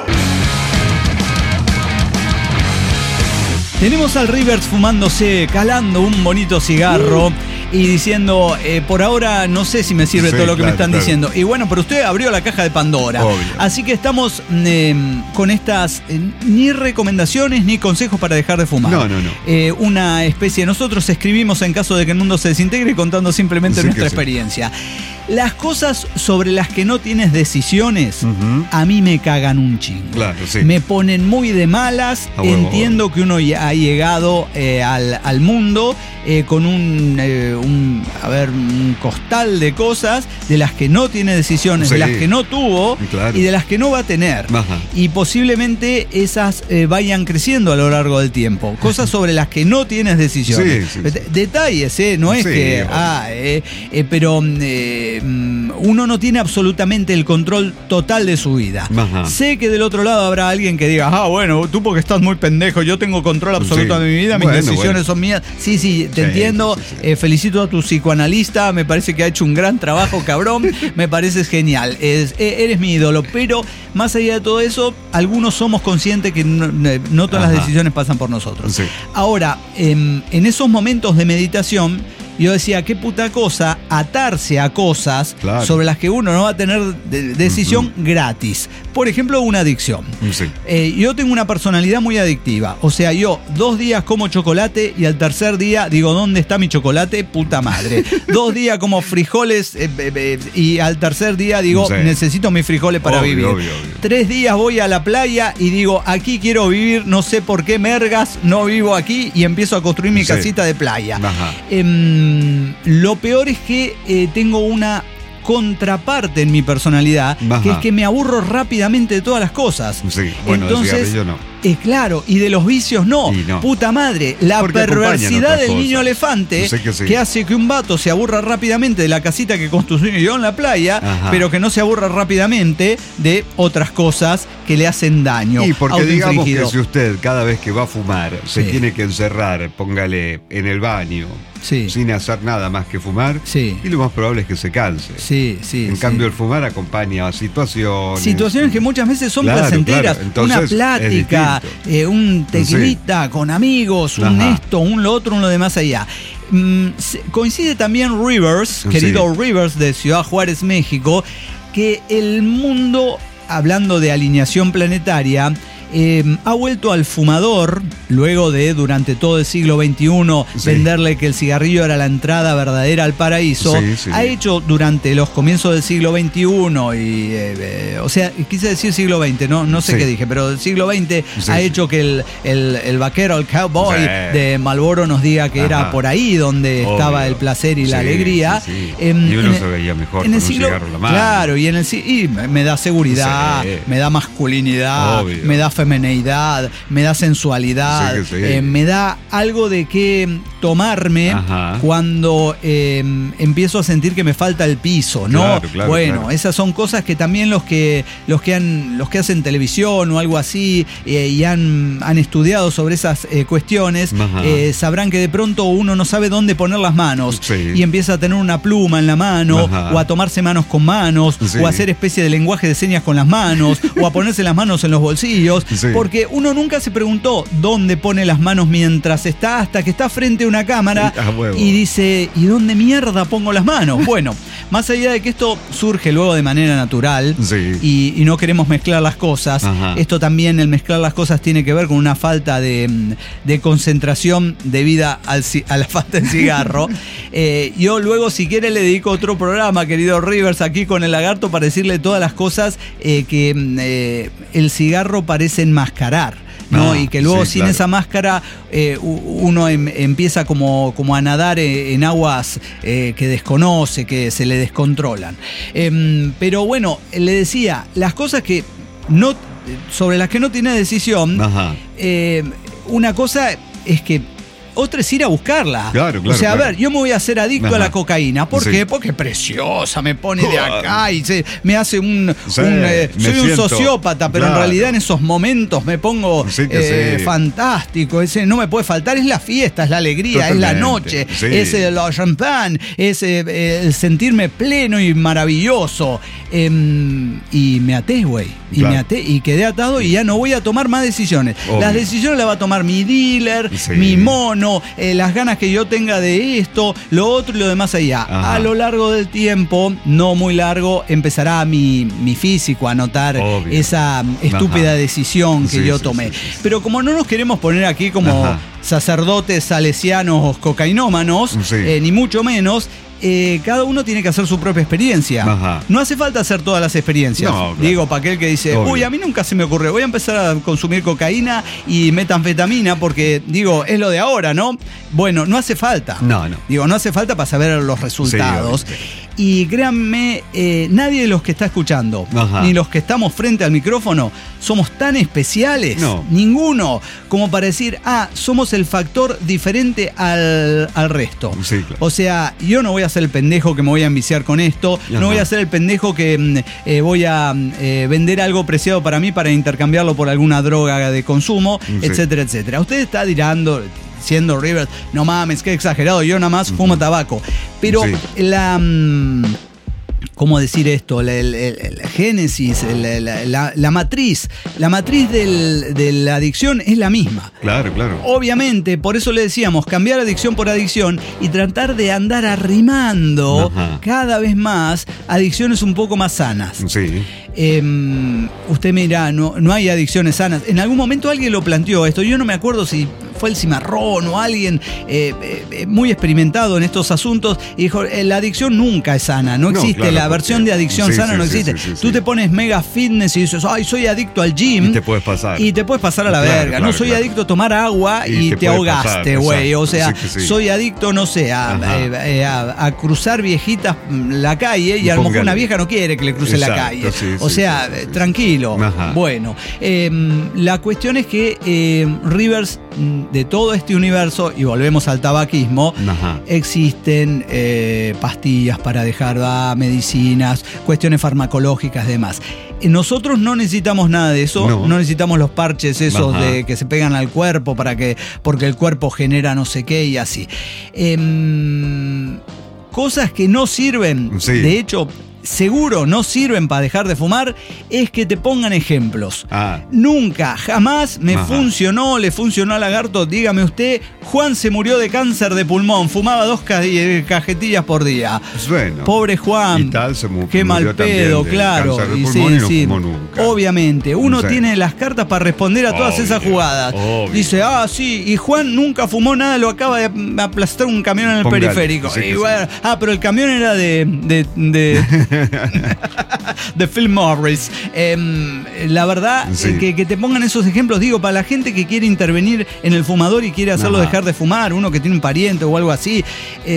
Tenemos al Rivers fumándose, calando un bonito cigarro y diciendo, por ahora no sé si me sirve todo lo que me están diciendo. Y bueno, pero usted abrió la caja de Pandora. Obvio. Así que estamos con estas ni recomendaciones ni consejos para dejar de fumar. No. Una especie, nosotros escribimos en caso de que el mundo se desintegre contando simplemente nuestra experiencia. Las cosas sobre las que no tienes decisiones, a mí me cagan un chingo. Claro, me ponen muy de malas. Entiendo que uno ya ha llegado al mundo con un costal de cosas de las que no tiene decisiones, de las que no tuvo y de las que no va a tener. Y posiblemente esas vayan creciendo a lo largo del tiempo. Cosas sobre las que no tienes decisiones. Detalles, no es pero uno no tiene absolutamente el control total de su vida. Sé que del otro lado habrá alguien que diga, bueno, tú porque estás muy pendejo, yo tengo control absoluto de mi vida, mis decisiones son mías. Sí, te entiendo. Felicito a tu psicoanalista, me parece que ha hecho un gran trabajo, cabrón. Me parece genial. Eres mi ídolo, pero más allá de todo eso, algunos somos conscientes que no todas las decisiones pasan por nosotros. Ahora, en esos momentos de meditación, yo decía, qué puta cosa atarse a cosas sobre las que uno no va a tener decisión gratis. Por ejemplo, una adicción. Yo tengo una personalidad muy adictiva. O sea, yo 2 días como chocolate y al tercer día digo, ¿dónde está mi chocolate? Puta madre. 2 días como frijoles y al tercer día digo, necesito mis frijoles para vivir. 3 días voy a la playa y digo, aquí quiero vivir, no sé por qué mergas, no vivo aquí, y empiezo a construir mi casita de playa. Lo peor es que tengo una contraparte en mi personalidad, que es que me aburro rápidamente de todas las cosas. Bueno, entonces, yo no. Claro, y de los vicios no. Puta madre, la perversidad del niño elefante, que hace que un vato se aburra rápidamente de la casita que construyó en la playa, pero que no se aburra rápidamente de otras cosas que le hacen daño. Y porque digamos que si usted cada vez que va a fumar se tiene que encerrar, póngale en el baño, sin hacer nada más que fumar, y lo más probable es que se canse. En cambio, el fumar acompaña a situaciones que muchas veces son placenteras. Entonces, una plática, un tequilita con amigos, un esto, un lo otro, un lo de más allá. Coincide también Rivers, querido Rivers de Ciudad Juárez, México, que el mundo, hablando de alineación planetaria, ha vuelto al fumador, luego de durante todo el siglo XXI venderle que el cigarrillo era la entrada verdadera al paraíso. Ha hecho durante los comienzos del siglo XXI o sea, quise decir siglo XX, no sé qué dije, pero el siglo XX ha hecho que el vaquero, el cowboy de Marlboro nos diga que era por ahí donde estaba el placer y la alegría. Y uno se veía mejor con un cigarro en la mano. Claro, y me da seguridad, me da masculinidad, me da femineidad, me da sensualidad, me da algo de qué tomarme cuando empiezo a sentir que me falta el piso, ¿no? Claro. Esas son cosas que también los que hacen televisión o algo así y han estudiado sobre esas cuestiones sabrán que de pronto uno no sabe dónde poner las manos y empieza a tener una pluma en la mano o a tomarse manos con manos o a hacer especie de lenguaje de señas con las manos o a ponerse las manos en los bolsillos. Porque uno nunca se preguntó dónde pone las manos mientras está, hasta que está frente a una cámara y dice, ¿y dónde mierda pongo las manos? Bueno, más allá de que esto surge luego de manera natural y no queremos mezclar las cosas, esto también, el mezclar las cosas tiene que ver con una falta de concentración debida a la falta de cigarro. Yo luego, si quiere, le dedico otro programa, querido Rivers, aquí con el lagarto para decirle todas las cosas que el cigarro parece enmascarar, ¿no? Y que luego sin esa máscara uno empieza como a nadar en aguas que desconoce, que se le descontrolan. Pero bueno, le decía, las cosas sobre las que no tiene decisión, una cosa es que otra es ir a buscarla. O sea, a ver, yo me voy a hacer adicto a la cocaína. ¿Por qué? Porque es preciosa, me pone de acá y me hace soy un sociópata, pero en realidad en esos momentos me pongo fantástico. No me puede faltar, es la fiesta, es la alegría, es la noche, es el champán, es el sentirme pleno y maravilloso. Y me até, güey. Y quedé atado y ya no voy a tomar más decisiones. Las decisiones las va a tomar mi dealer, mi mono, las ganas que yo tenga de esto, lo otro y lo demás allá. A lo largo del tiempo, no muy largo, empezará mi físico a notar esa estúpida decisión que yo tomé. Pero como no nos queremos poner aquí como sacerdotes salesianos cocainómanos, ni mucho menos, cada uno tiene que hacer su propia experiencia. No hace falta hacer todas las experiencias. Digo, para aquel que dice, a mí nunca se me ocurrió, voy a empezar a consumir cocaína y metanfetamina porque, digo, es lo de ahora, ¿no? Bueno, no hace falta. Digo, no hace falta para saber los resultados. Y créanme, nadie de los que está escuchando, ni los que estamos frente al micrófono, somos tan especiales, ninguno, como para decir, somos el factor diferente al resto. O sea, yo no voy a ser el pendejo que me voy a enviciar con esto, no voy a ser el pendejo que voy a vender algo preciado para mí para intercambiarlo por alguna droga de consumo, etcétera, etcétera. Usted está diciendo Rivers, no mames, qué exagerado, yo nada más fumo tabaco. Pero ¿cómo decir esto? El génesis, la matriz de la adicción es la misma. Claro. Obviamente, por eso le decíamos, cambiar adicción por adicción y tratar de andar arrimando cada vez más adicciones un poco más sanas. Usted me dirá, no hay adicciones sanas. En algún momento alguien lo planteó esto, yo no me acuerdo si fue el Cimarrón o alguien muy experimentado en estos asuntos, y dijo, la adicción nunca es sana, no existe, claro, la versión de adicción sana no existe. Tú te pones mega fitness y dices, ay, soy adicto al gym. Y te puedes pasar. Y te puedes pasar a la verga. No soy adicto a tomar agua y te ahogaste, güey. O sea, soy adicto, no sé, a cruzar viejitas la calle y a lo mejor una vieja no quiere que le cruce la calle. O sea, tranquilo. Bueno, la cuestión es que Rivers, de todo este universo, y volvemos al tabaquismo, existen pastillas para dejar medicinas, cuestiones farmacológicas y demás. Nosotros no necesitamos nada de eso, no necesitamos los parches esos de que se pegan al cuerpo porque el cuerpo genera no sé qué y así. Cosas que no sirven, de hecho, seguro no sirven para dejar de fumar, es que te pongan ejemplos. Nunca, jamás me funcionó, le funcionó a Lagarto. Dígame usted, Juan se murió de cáncer de pulmón, fumaba 2 cajetillas por día. Bueno, pobre Juan, y tal, qué mal pedo, claro. Cáncer de pulmón y no fumó nunca. Obviamente, uno tiene las cartas para responder a todas esas jugadas. Dice, sí, y Juan nunca fumó nada, lo acaba de aplastar un camión en el periférico. Bueno, pero el camión era de Phil Morris. La verdad, que te pongan esos ejemplos, digo, para la gente que quiere intervenir en el fumador y quiere hacerlo dejar de fumar, uno que tiene un pariente o algo así,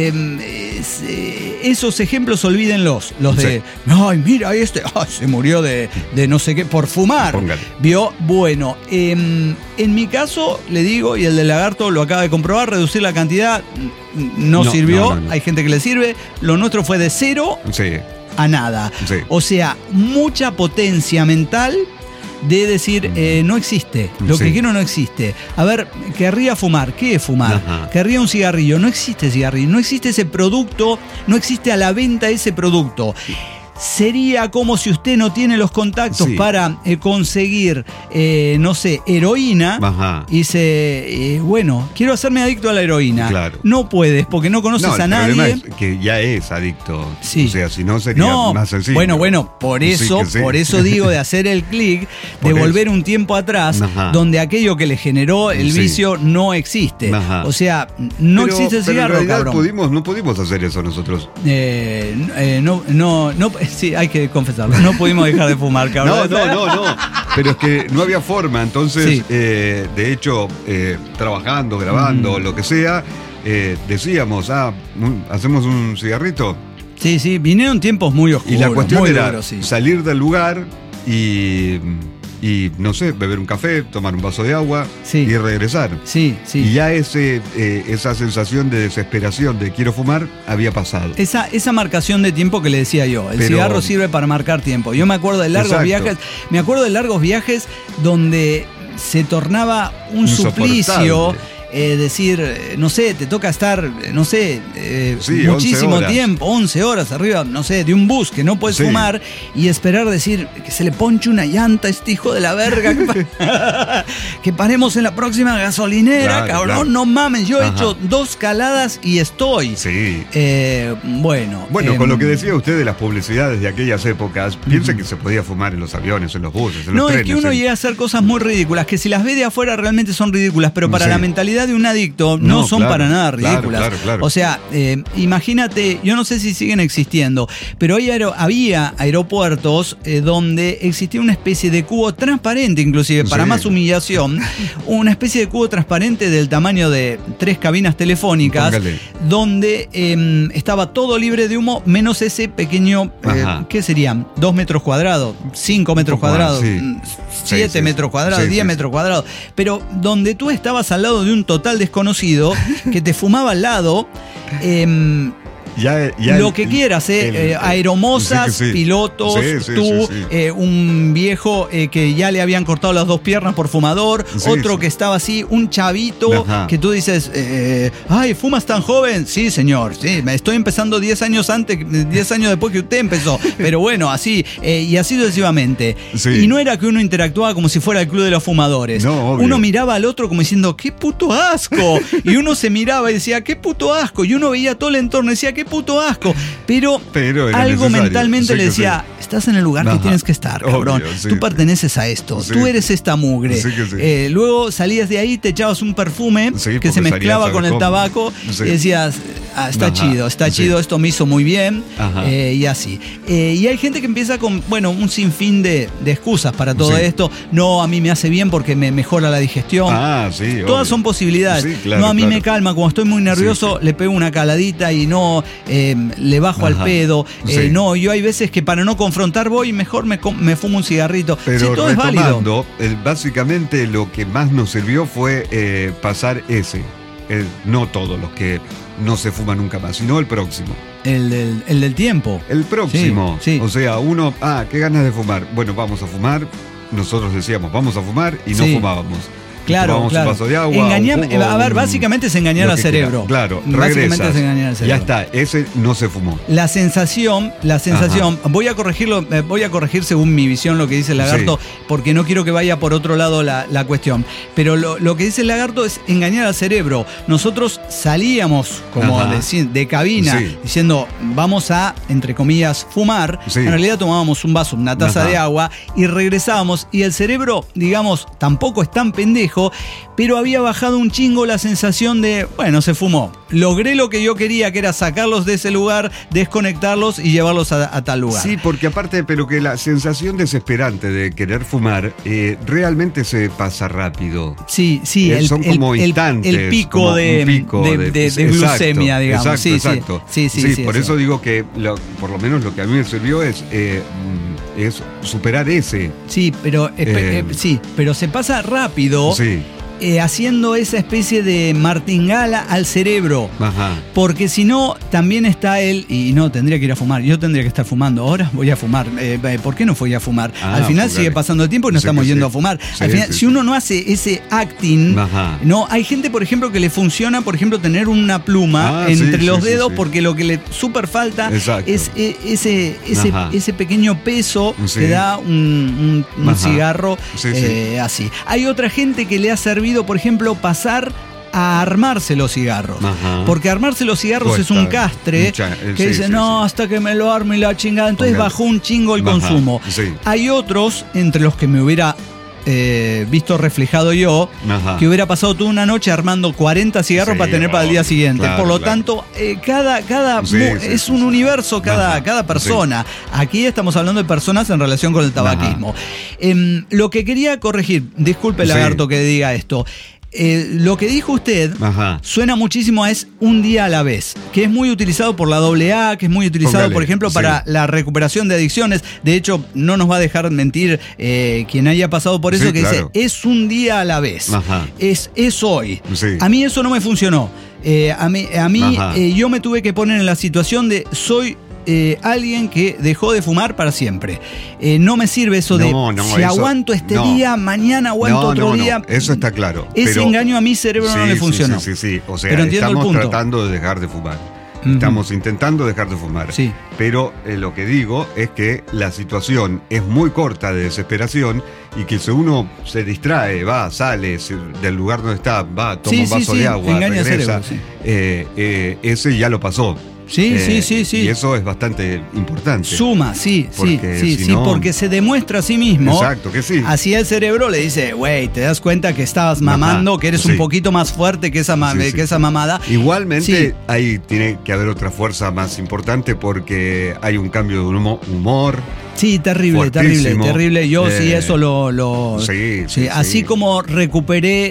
esos ejemplos olvídenlos, los de, ay, mira, se murió de no sé qué por fumar. ¿Vio? Bueno, en mi caso, le digo, y el de Lagarto lo acaba de comprobar, reducir la cantidad no sirvió. Hay gente que le sirve. Lo nuestro fue de 0 a nada. O sea, mucha potencia mental de decir, no existe, lo que quiero no existe. A ver, querría fumar, ¿qué es fumar? Querría un cigarrillo, no existe cigarrillo, no existe ese producto, no existe a la venta ese producto. Sería como si usted no tiene los contactos para conseguir, no sé, heroína, y dice, bueno, quiero hacerme adicto a la heroína. No puedes, porque no conoces a nadie. El problema es que ya es adicto. O sea, si no sería más sencillo. Bueno, por eso digo de hacer el clic, de volver un tiempo atrás, donde aquello que le generó el vicio no existe. O sea, no existe el cigarro, en realidad, no pudimos hacer eso nosotros. No. Sí, hay que confesarlo. No pudimos dejar de fumar, cabrón. No. Pero es que no había forma. Entonces, de hecho, trabajando, grabando, lo que sea, decíamos, ¿hacemos un cigarrito? Sí, vinieron tiempos muy oscuros. Y la cuestión era salir del lugar y no sé, beber un café, tomar un vaso de agua y regresar. Y ya esa sensación de desesperación de quiero fumar había pasado. Esa marcación de tiempo que le decía yo, el cigarro sirve para marcar tiempo. Yo me acuerdo de largos viajes, donde se tornaba un suplicio. Decir, no sé, te toca estar, no sé, muchísimo tiempo, 11 horas arriba, no sé, de un bus que no puedes fumar y esperar decir que se le ponche una llanta a este hijo de la verga, que paremos en la próxima gasolinera, cabrón, no mames, yo he hecho 2 caladas y estoy. Bueno, con lo que decía usted de las publicidades de aquellas épocas, piensa que se podía fumar en los aviones, en los buses, en los trenes. Es que uno llega a hacer cosas muy ridículas, que si las ve de afuera realmente son ridículas, pero para la mentalidad de un adicto no son para nada ridículas. O sea, imagínate, yo no sé si siguen existiendo, pero había aeropuertos donde existía una especie de cubo transparente, inclusive, para más humillación, una especie de cubo transparente del tamaño de 3 cabinas telefónicas, donde estaba todo libre de humo, menos ese pequeño, ¿qué serían? 2 metros cuadrados, 5 metros cuadrados, 7 metros cuadrados, 10 metros cuadrados, pero donde tú estabas al lado de un total desconocido que te fumaba al lado, lo que quieras, aeromosas, pilotos, un viejo que ya le habían cortado las 2 piernas por fumador, otro que estaba así, un chavito que tú dices, ay, ¿fumas tan joven? Sí, señor, me estoy empezando 10 años después que usted empezó, pero bueno, así, y así sucesivamente. Y no era que uno interactuaba como si fuera el club de los fumadores. Uno miraba al otro como diciendo, ¡qué puto asco! Y uno se miraba y decía, ¡qué puto asco! Y uno veía todo el entorno y decía, ¡qué puto asco. Pero algo necesario. mentalmente le decía, sí. Estás en el lugar que tienes que estar, cabrón. Obvio, sí. Tú perteneces a esto, tú eres esta mugre. Luego salías de ahí, te echabas un perfume que se mezclaba con el tabaco y decías, está chido, esto me hizo muy bien, y así. Y hay gente que empieza con, un sinfín de excusas para todo esto. No, a mí me hace bien porque me mejora la digestión. Todas son posibilidades. A mí me calma, cuando estoy muy nervioso le pego una caladita y no le bajo al pedo. No, yo hay veces que para no confrontar voy y mejor me fumo un cigarrito. Pero todo es válido. Básicamente lo que más nos sirvió fue pasar ese. No todos los que no se fuman nunca más, sino el próximo. El del tiempo. El próximo. Sí. O sea, uno, qué ganas de fumar. Bueno, vamos a fumar. Nosotros decíamos, vamos a fumar y no fumábamos. Claro. Un vaso de agua. Básicamente es engañar al cerebro. Claro, básicamente es engañar al cerebro. Ya está, ese no se fumó. La sensación, voy a corregir según mi visión lo que dice el lagarto, porque no quiero que vaya por otro lado la cuestión. Pero lo que dice el lagarto es engañar al cerebro. Nosotros salíamos como de cabina diciendo, vamos a, entre comillas, fumar. En realidad tomábamos un vaso, una taza de agua y regresábamos. Y el cerebro, digamos, tampoco es tan pendejo, pero había bajado un chingo la sensación de, se fumó. Logré lo que yo quería, que era sacarlos de ese lugar, desconectarlos y llevarlos a tal lugar. Sí, porque aparte, pero que la sensación desesperante de querer fumar realmente se pasa rápido. Sí, son como instantes. El pico de glucemia, digamos. Exacto. Sí, por eso digo que por lo menos lo que a mí me sirvió es superar ese. Sí, pero se pasa rápido. Haciendo esa especie de martingala al cerebro. Porque si no, también está él, y no, tendría que ir a fumar. Yo tendría que estar fumando. Ahora voy a fumar. ¿Por qué no fui a fumar? Al final sigue pasando el tiempo y no estamos yendo a fumar. Al final, si uno no hace ese acting, no, hay gente, por ejemplo, que le funciona, por ejemplo, tener una pluma entre los dedos, porque lo que le súper falta es ese pequeño peso que da un cigarro así. Hay otra gente que le ha servido, por ejemplo, pasar a armarse los cigarros. Porque armarse los cigarros es un castre que dice, hasta que me lo arme y la chingada. Entonces bajó un chingo el consumo. Hay otros, entre los que me hubiera visto reflejado yo, que hubiera pasado toda una noche armando 40 cigarros para tener para el día siguiente. Por lo tanto, cada es un universo cada persona. Aquí estamos hablando de personas en relación con el tabaquismo. Lo que quería corregir, disculpe lagarto que diga esto, lo que dijo usted suena muchísimo a es un día a la vez, que es muy utilizado por la AA, que es muy utilizado, por ejemplo, para la recuperación de adicciones. De hecho, no nos va a dejar mentir quien haya pasado por eso, que dice, es un día a la vez, es hoy. A mí eso no me funcionó. A mí yo me tuve que poner en la situación de soy alguien que dejó de fumar para siempre. No me sirve eso de si aguanto este día, mañana aguanto otro día. Eso está claro. Ese engaño a mi cerebro no le funcionó. Sí. O sea, estamos tratando de dejar de fumar. Estamos intentando dejar de fumar. Pero lo que digo es que la situación es muy corta de desesperación y que si uno se distrae, sale del lugar donde está, toma un vaso de agua, regresa, ese ya lo pasó. Sí. Y eso es bastante importante. Suma, porque se demuestra a sí mismo. Exacto, que sí. Así el cerebro le dice, güey, te das cuenta que estabas mamando, que eres un poquito más fuerte que esa mamada. Igualmente, ahí tiene que haber otra fuerza más importante porque hay un cambio de humor. Sí, terrible. Yo eso así como recuperé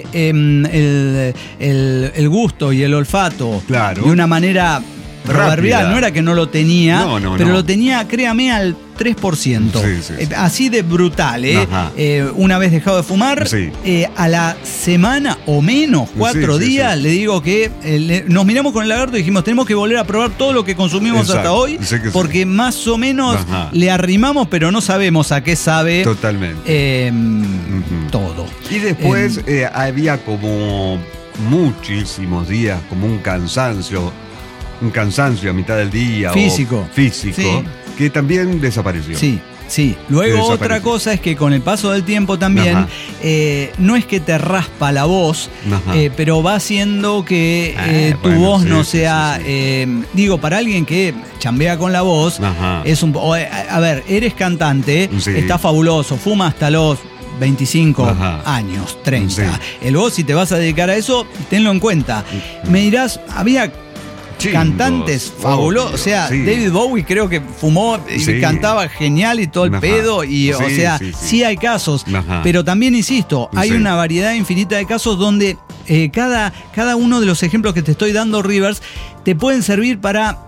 el gusto y el olfato de una manera proverbial, no era que no lo tenía, pero lo tenía, créame, al 3%. Así de brutal, una vez dejado de fumar, a la semana o menos, 4 días, le digo que nos miramos con el lagarto y dijimos, tenemos que volver a probar todo lo que consumimos hasta hoy, porque más o menos le arrimamos, pero no sabemos a qué sabe. Totalmente. Todo. Y después había como muchísimos días, como un cansancio a mitad del día. Físico. Que también desapareció. Sí, luego otra cosa es que con el paso del tiempo también, no es que te raspa la voz, pero va haciendo que tu voz no sea, digo, para alguien que chambea con la voz, es un... A ver, eres cantante, está fabuloso, fuma hasta los 25 años, 30. Vos, si te vas a dedicar a eso, tenlo en cuenta. Me dirás, había... cantantes fabulosos, o sea, David Bowie creo que fumó y cantaba genial y todo el pedo, y o sea, sí hay casos, pero también insisto, hay una variedad infinita de casos donde cada uno de los ejemplos que te estoy dando, Rivers, te pueden servir para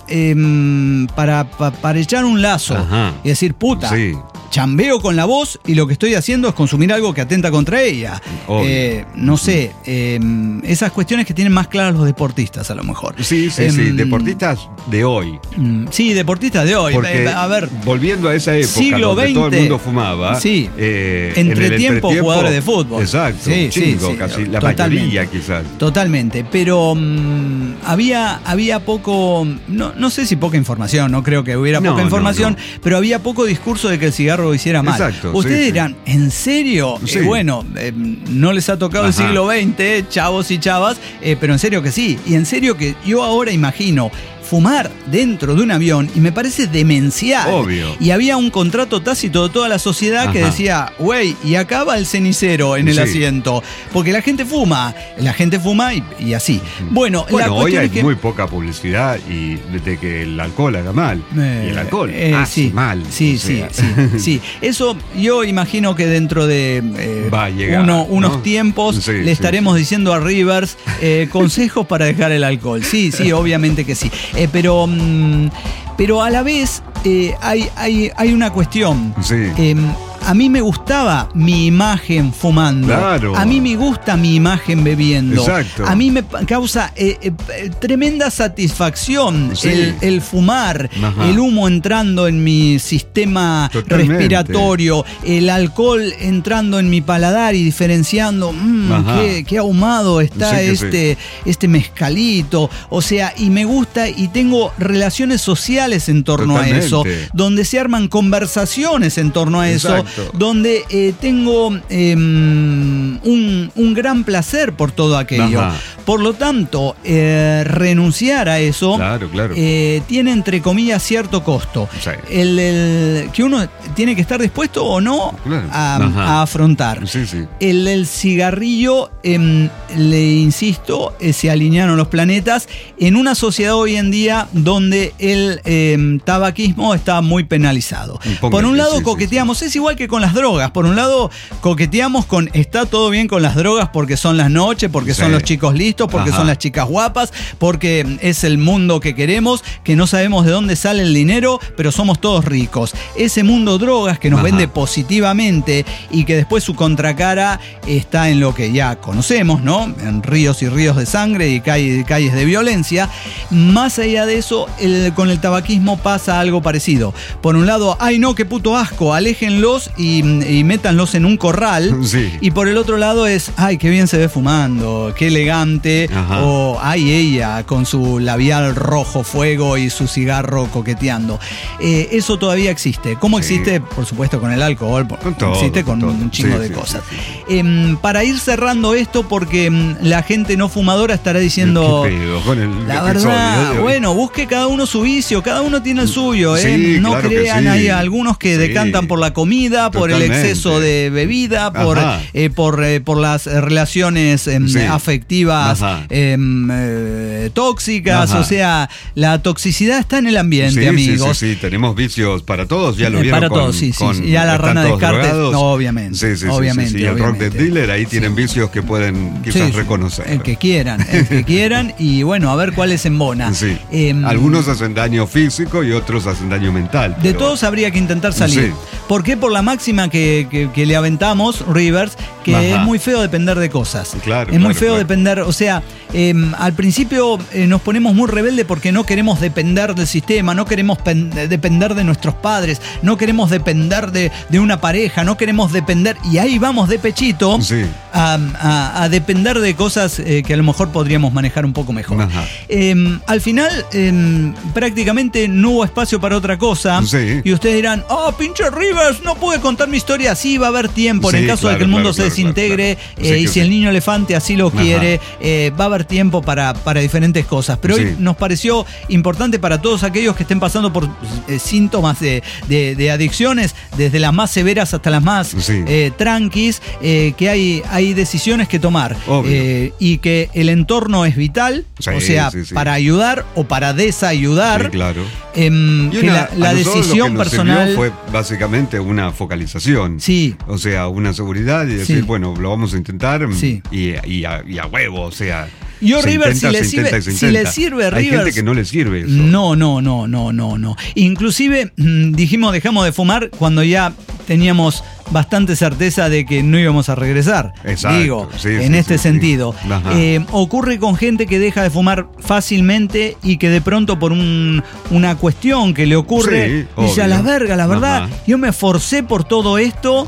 echar un lazo y decir, puta, chambeo con la voz y lo que estoy haciendo es consumir algo que atenta contra ella. No sé, esas cuestiones que tienen más claras los deportistas a lo mejor. Sí, deportistas de hoy. Sí, deportistas de hoy. Porque, a ver, volviendo a esa época siglo donde XX, todo el mundo fumaba. Entretiempo jugadores de fútbol. Exacto, casi la mayoría quizás. Totalmente, pero había poco, no sé si poca información, no creo que hubiera poca información, pero había poco discurso de que el cigarro hiciera mal. Exacto, ustedes dirán, ¿en serio? Bueno, no les ha tocado el siglo XX, chavos y chavas, pero en serio que sí. Y en serio que yo ahora imagino fumar dentro de un avión y me parece demencial. Obvio. Y había un contrato tácito de toda la sociedad que decía, güey, y acá va el cenicero en el asiento. Porque la gente fuma y así. Bueno, la hoy hay es que... muy poca publicidad y de que el alcohol haga mal. Y el alcohol hace mal. Sí. Eso yo imagino que dentro de va a llegar, unos tiempos le estaremos diciendo a Rivers consejos para dejar el alcohol. Sí, obviamente que sí. Pero a la vez hay una cuestión. A mí me gustaba mi imagen fumando. Claro. A mí me gusta mi imagen bebiendo. Exacto. A mí me causa tremenda satisfacción el fumar, el humo entrando en mi sistema respiratorio, el alcohol entrando en mi paladar y diferenciando, qué ahumado está este mezcalito. O sea, y me gusta y tengo relaciones sociales en torno a eso, donde se arman conversaciones en torno a eso. Donde tengo un gran placer por todo aquello. Por lo tanto, renunciar a eso tiene, entre comillas, cierto costo. Que uno tiene que estar dispuesto o no a afrontar. El cigarrillo, le insisto, se alinearon los planetas en una sociedad hoy en día donde el tabaquismo está muy penalizado. Por un lado, coqueteamos, es igual que con las drogas. Por un lado, coqueteamos con está todo bien con las drogas porque son las noches, porque son los chicos listos, porque son las chicas guapas, porque es el mundo que queremos, que no sabemos de dónde sale el dinero, pero somos todos ricos. Ese mundo drogas que nos vende positivamente y que después su contracara está en lo que ya conocemos, ¿no? En ríos y ríos de sangre y calles de violencia. Más allá de eso, con el tabaquismo pasa algo parecido. Por un lado, ay no, qué puto asco, aléjenlos y métanlos en un corral. Y por el otro lado es, ay, qué bien se ve fumando, qué elegante. O ay, ella con su labial rojo fuego y su cigarro coqueteando. Eso todavía existe. ¿Cómo existe? Por supuesto con el alcohol, existe con un chingo de cosas. Para ir cerrando esto, porque la gente no fumadora estará diciendo, la verdad, bueno, busque cada uno su vicio, cada uno tiene el suyo. No claro crean, hay algunos que decantan por la comida, por el exceso de bebida, por las relaciones afectivas tóxicas. O sea, la toxicidad está en el ambiente, amigos. Sí, tenemos vicios para todos, ya lo vieron para todos, con y a la rana de Descartes, obviamente. Y el Rock the Dealer, ahí tienen vicios que pueden quizás reconocer. El que quieran, y bueno, a ver cuál es embona. Algunos hacen daño físico y otros hacen daño mental. De todos habría que intentar salir. ¿Por qué? Por la máxima que le aventamos, Rivers, que es muy feo depender de cosas. Es muy feo depender, o sea, al principio nos ponemos muy rebeldes porque no queremos depender del sistema, no queremos depender de nuestros padres, no queremos depender de una pareja, no queremos depender, y ahí vamos de pechito a depender de cosas que a lo mejor podríamos manejar un poco mejor. al final prácticamente no hubo espacio para otra cosa. Sí. Y ustedes dirán, pinche Rivers, no pude contar mi historia. Sí, va a haber tiempo en el caso de que el mundo se desintegre. Y si el niño elefante así lo quiere, va a haber tiempo para diferentes cosas. Pero hoy nos pareció importante para todos aquellos que estén pasando por síntomas de adicciones, desde las más severas hasta las más tranquis, que hay decisiones que tomar. Y que el entorno es vital, para ayudar o para desayudar. Sí, claro. Que la decisión personal fue básicamente una focalización. Sí. O sea, una seguridad y decir, bueno, lo vamos a intentar y a huevo, o sea. Yo River, si le sirve River. Hay gente que no le sirve eso. No. Inclusive dejamos de fumar cuando ya teníamos bastante certeza de que no íbamos a regresar. Exacto. Digo, en este sentido. Ocurre con gente que deja de fumar fácilmente y que de pronto por una cuestión que le ocurre, dice, a la verga, la verdad, yo me esforcé por todo esto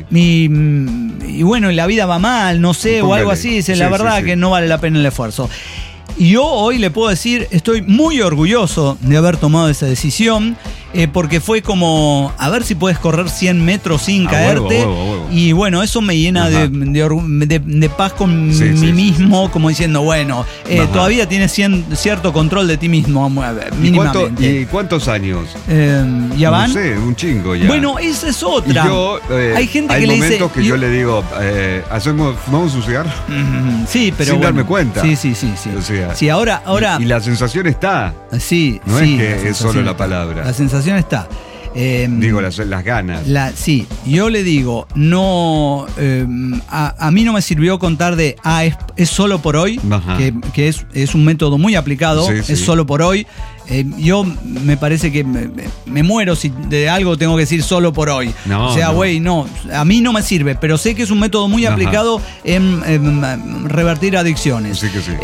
y bueno, la vida va mal, no sé, o algo así, dice, la verdad que no vale la pena el esfuerzo. Y yo hoy le puedo decir, estoy muy orgulloso de haber tomado esa decisión, porque fue como, a ver si puedes correr 100 metros sin caerte. Huevo. Y bueno, eso me llena de paz con mí mismo, como diciendo, bueno, todavía tienes cierto control de ti mismo, mínimamente. ¿Y cuántos años? ¿Ya van? No sé, un chingo ya. Bueno, esa es otra. Yo, hay gente que le dice... Hay momentos que yo le digo, ¿fumamos un cigarro? Sí, pero sin darme cuenta. Sí. O sea, sí, ahora... Y la sensación está. Sí, no es que es solo la palabra. La sensación está. Digo, las ganas. Sí, yo le digo, no, a mí no me sirvió contar de, es solo por hoy, que es un método muy aplicado, es solo por hoy. Yo me parece que me muero si de algo tengo que decir solo por hoy. No, a mí no me sirve, pero sé que es un método muy aplicado en revertir adicciones.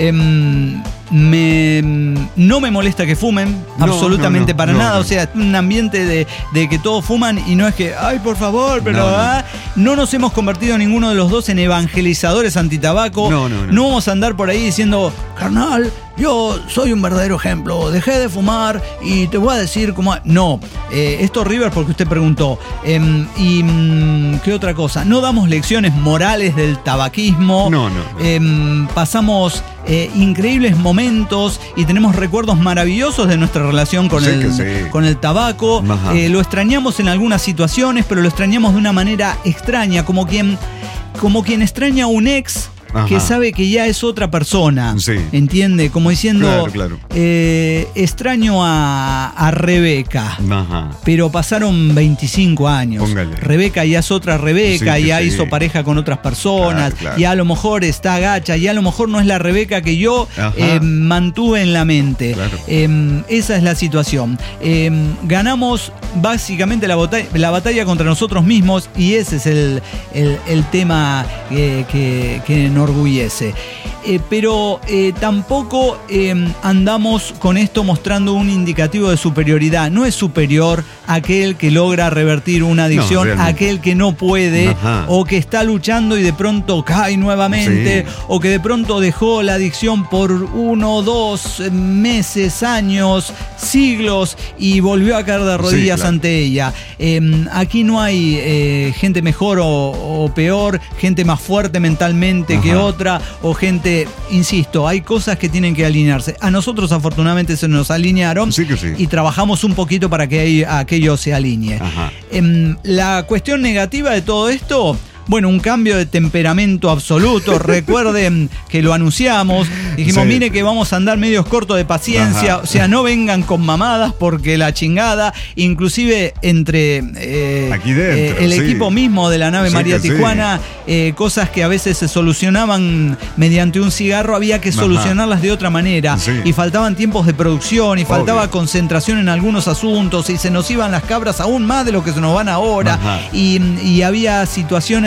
No me molesta que fumen, absolutamente para nada. O sea, es un ambiente de que todos fuman y no es que, ay, por favor, pero no nos hemos convertido ninguno de los dos en evangelizadores antitabaco. No vamos a andar por ahí diciendo, carnal, yo soy un verdadero ejemplo, dejé de fumar y te voy a decir cómo... No, esto River porque usted preguntó. ¿Qué otra cosa? No damos lecciones morales del tabaquismo. Pasamos increíbles momentos y tenemos recuerdos maravillosos de nuestra relación con el tabaco. Lo extrañamos en algunas situaciones, pero lo extrañamos de una manera extraña, como quien extraña a un ex que sabe que ya es otra persona. ¿Entiende? Como diciendo, extraño a Rebeca, pero pasaron 25 años. Rebeca ya es otra Rebeca, ya hizo pareja con otras personas, y a lo mejor está gacha, y a lo mejor no es la Rebeca que yo mantuve en la mente. Esa es la situación. Ganamos básicamente la batalla contra nosotros mismos, y ese es el tema que nos orgullece. Pero tampoco andamos con esto mostrando un indicativo de superioridad. No es superior aquel que logra revertir una adicción a aquel que no puede, o que está luchando y de pronto cae nuevamente, o que de pronto dejó la adicción por 1, 2 meses, años, siglos y volvió a caer de rodillas ante ella. Aquí no hay gente mejor o peor, gente más fuerte mentalmente que otra, o gente, insisto, hay cosas que tienen que alinearse. A nosotros afortunadamente se nos alinearon y trabajamos un poquito para que aquello se alinee. La cuestión negativa de todo esto, bueno, un cambio de temperamento absoluto. Recuerden que lo anunciamos. Dijimos, mire que vamos a andar medios cortos de paciencia. O sea, no vengan con mamadas porque la chingada. Inclusive entre aquí dentro, el equipo mismo de la nave María Tijuana, cosas que a veces se solucionaban mediante un cigarro, había que solucionarlas de otra manera. Y faltaban tiempos de producción, y faltaba concentración en algunos asuntos, y se nos iban las cabras aún más de lo que se nos van ahora. Y había situaciones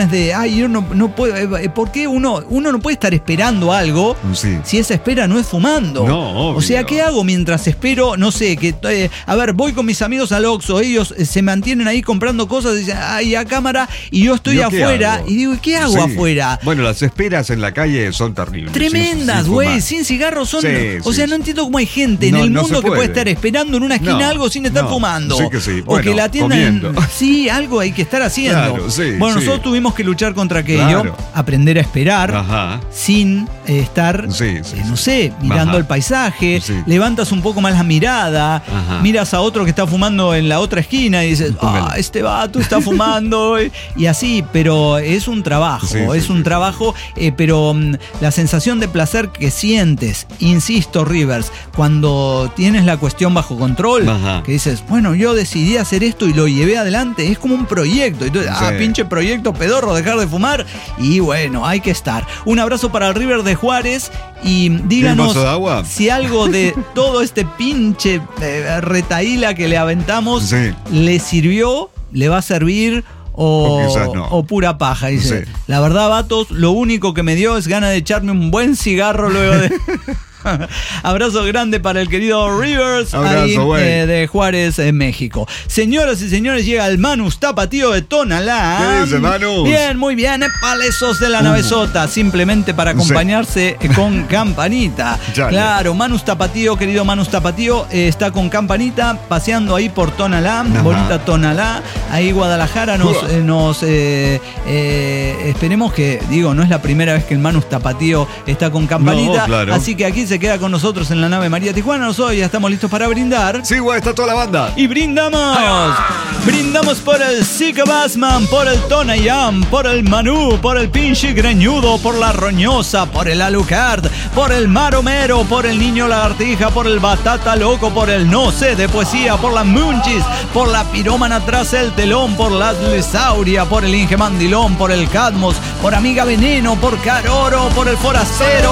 ganas de, yo no puedo, ¿por qué uno no puede estar esperando algo si esa espera no es fumando? No, obvio. O sea, ¿qué hago mientras espero? No sé, voy con mis amigos al Oxxo, ellos se mantienen ahí comprando cosas y dicen, a cámara, y yo estoy afuera, y digo, ¿qué hago afuera? Bueno, las esperas en la calle son terribles. Tremendas, güey, sin cigarros son... o sea, no entiendo cómo hay gente en el mundo que puede estar esperando en una esquina algo sin estar fumando. Sí que sí. O que la atiendan. Sí, algo hay que estar haciendo. Claro, nosotros tuvimos que luchar contra aquello, aprender a esperar sin estar, no sé, mirando el paisaje, levantas un poco más la mirada, miras a otro que está fumando en la otra esquina y dices, este vato está fumando, y así, pero es un trabajo, pero la sensación de placer que sientes, insisto, Rivers, cuando tienes la cuestión bajo control, que dices, bueno, yo decidí hacer esto y lo llevé adelante, es como un proyecto, entonces, pinche proyecto pedorro, dejar de fumar, y bueno, hay que estar. Un abrazo para el River de Juárez, y díganos si algo de todo este pinche retaíla que le aventamos le sirvió, le va a servir o pura paja. Dice, la verdad, vatos, lo único que me dio es ganas de echarme un buen cigarro luego de... Abrazo grande para el querido Rivers, de Juárez, en México. Señoras y señores, llega el Manus Tapatío de Tonalá. ¿Qué dice, Manus? Bien, muy bien, palesos de la navezota, simplemente para acompañarse con campanita. Claro, Manus Tapatío, querido Manus Tapatío, está con campanita, paseando ahí por Tonalá, bonita Tonalá, ahí Guadalajara. Esperemos que, no es la primera vez que el Manus Tapatío está con campanita, así que aquí se queda con nosotros en la nave María Tijuana. Nosotros ya estamos listos para brindar. Sí, güey, está toda la banda. Y brindamos. Brindamos por el Zika Bassman, por el Tonayán, por el Manú, por el pinche greñudo, por la roñosa, por el Alucard, por el Maromero, por el niño lagartija, por el Batata Loco, por el No sé de poesía, por la Munchis, por la pirómana tras el telón, por la Lesauria, por el Inge Mandilón, por el Cadmos, por Amiga Veneno, por Caroro, por el Forastero.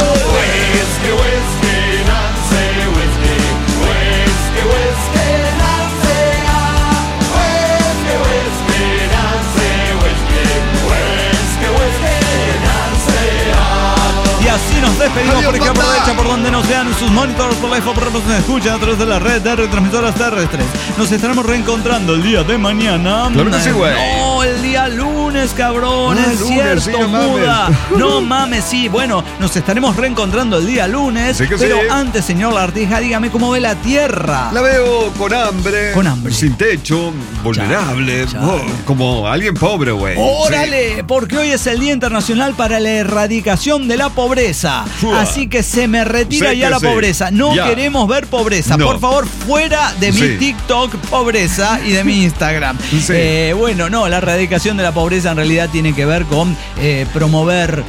Y así nos despedimos. Porque aprovecha por donde nos vean sus monitores, por la info, por nos escuchan a través de la red de retransmisoras terrestres. Nos estaremos reencontrando el día de mañana. Claro que sí, güey. No, el día lunes, cabrón. Es cierto, sí, Muda. No mames, sí. Bueno, nos estaremos reencontrando el día lunes. Sí, pero antes, señor Lagartija, dígame cómo ve la tierra. La veo con hambre. Con hambre. Sin techo, vulnerable. Como alguien pobre, güey. ¡Órale! Porque hoy es el Día Internacional para la Erradicación de la Pobreza. Así que se me retira ya la pobreza. No queremos ver pobreza. Por favor, fuera de mi TikTok pobreza y de mi Instagram. Bueno, no, la erradicación de la pobreza en realidad tiene que ver con promover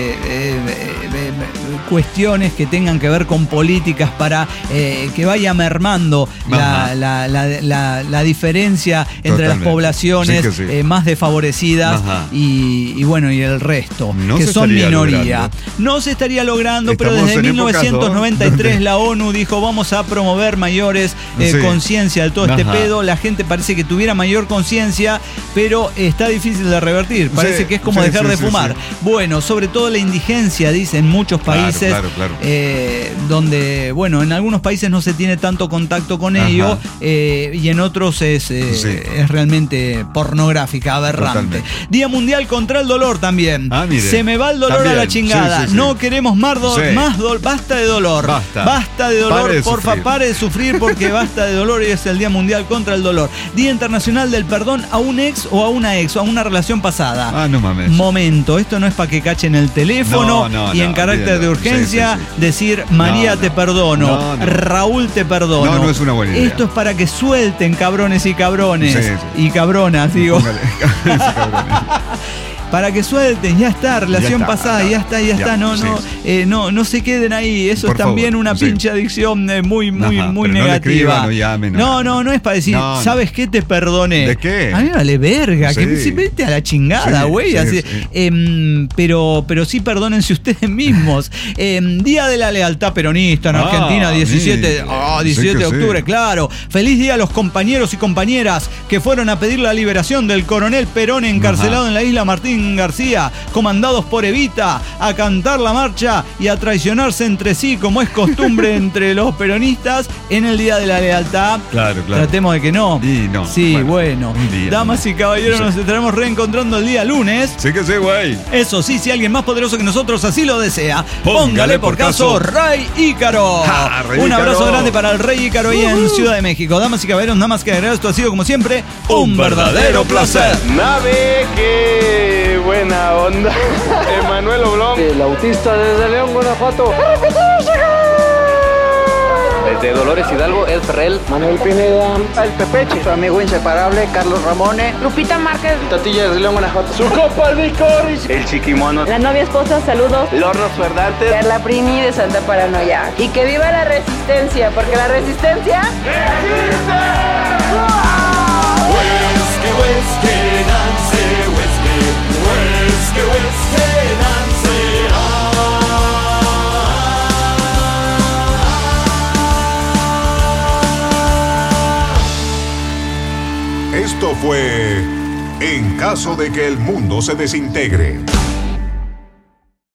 cuestiones que tengan que ver con políticas para que vaya mermando la diferencia entre las poblaciones más desfavorecidas y bueno, y el resto, que son minoría. No se estaría logrando, pero desde 1993 la ONU dijo, vamos a promover mayores conciencia de todo este pedo. La gente parece que tuviera mayor conciencia, pero está difícil de revertir. Parece que es como dejar de fumar. Bueno, sobre todo la indigencia, dicen muchos países, donde, bueno, en algunos países no se tiene tanto contacto con ello, y en otros es realmente pornográfica, aberrante. Día Mundial contra el Dolor también. Se me va el dolor a la chingada. No queremos más dolor. Basta de dolor. Basta de dolor. Porfa, pare de sufrir, porque basta de dolor, y es el Día Mundial contra el Dolor. Día Internacional del Perdón a un ex o a una ex, o a una relación pasada. No mames. Momento, esto no es para que cachen el teléfono y en carácter de urgencia decir, María te perdono, Raúl te perdono. No es una buena idea. Esto es para que suelten, cabrones y cabrones. Y cabronas, digo. para que suelten, ya está, relación pasada, ya está. No se queden ahí. Eso por es también favor, una pinche adicción muy negativa. No es para decir, ¿sabes qué? Te perdoné. ¿De qué? A mí me vale verga, que si vete a la chingada, güey. Pero sí perdónense ustedes mismos. Día de la Lealtad Peronista en Argentina, 17 de octubre, claro. Feliz día a los compañeros y compañeras que fueron a pedir la liberación del coronel Perón encarcelado en la isla Martín García, comandados por Evita, a cantar la marcha y a traicionarse entre sí, como es costumbre entre los peronistas en el Día de la Lealtad. Claro. Tratemos de que no. Sí, bueno. Damas y caballeros, nos estaremos reencontrando el día lunes. Sí que sí, güey. Eso sí, si alguien más poderoso que nosotros así lo desea, póngale por caso Rey Ícaro. Un abrazo grande para el Rey Ícaro ahí en Ciudad de México. Damas y caballeros, nada más que agregar, esto ha sido como siempre un verdadero placer. Nave, qué buena onda. Emanuel Oblón, el autista desde León, Guanajuato. Desde Dolores Hidalgo, El Ferrell, Manuel Pineda, El Pepeche, su amigo inseparable, Carlos Ramone, Lupita Márquez, Tatilla desde León, Guanajuato, su copa de licores, El Chiquimono, la novia esposa, saludos, Lornos Ferdantes, Carla Primi de Santa Paranoia. Y que viva la resistencia, porque la resistencia ¡existe! Esto fue En caso de que el mundo se desintegre.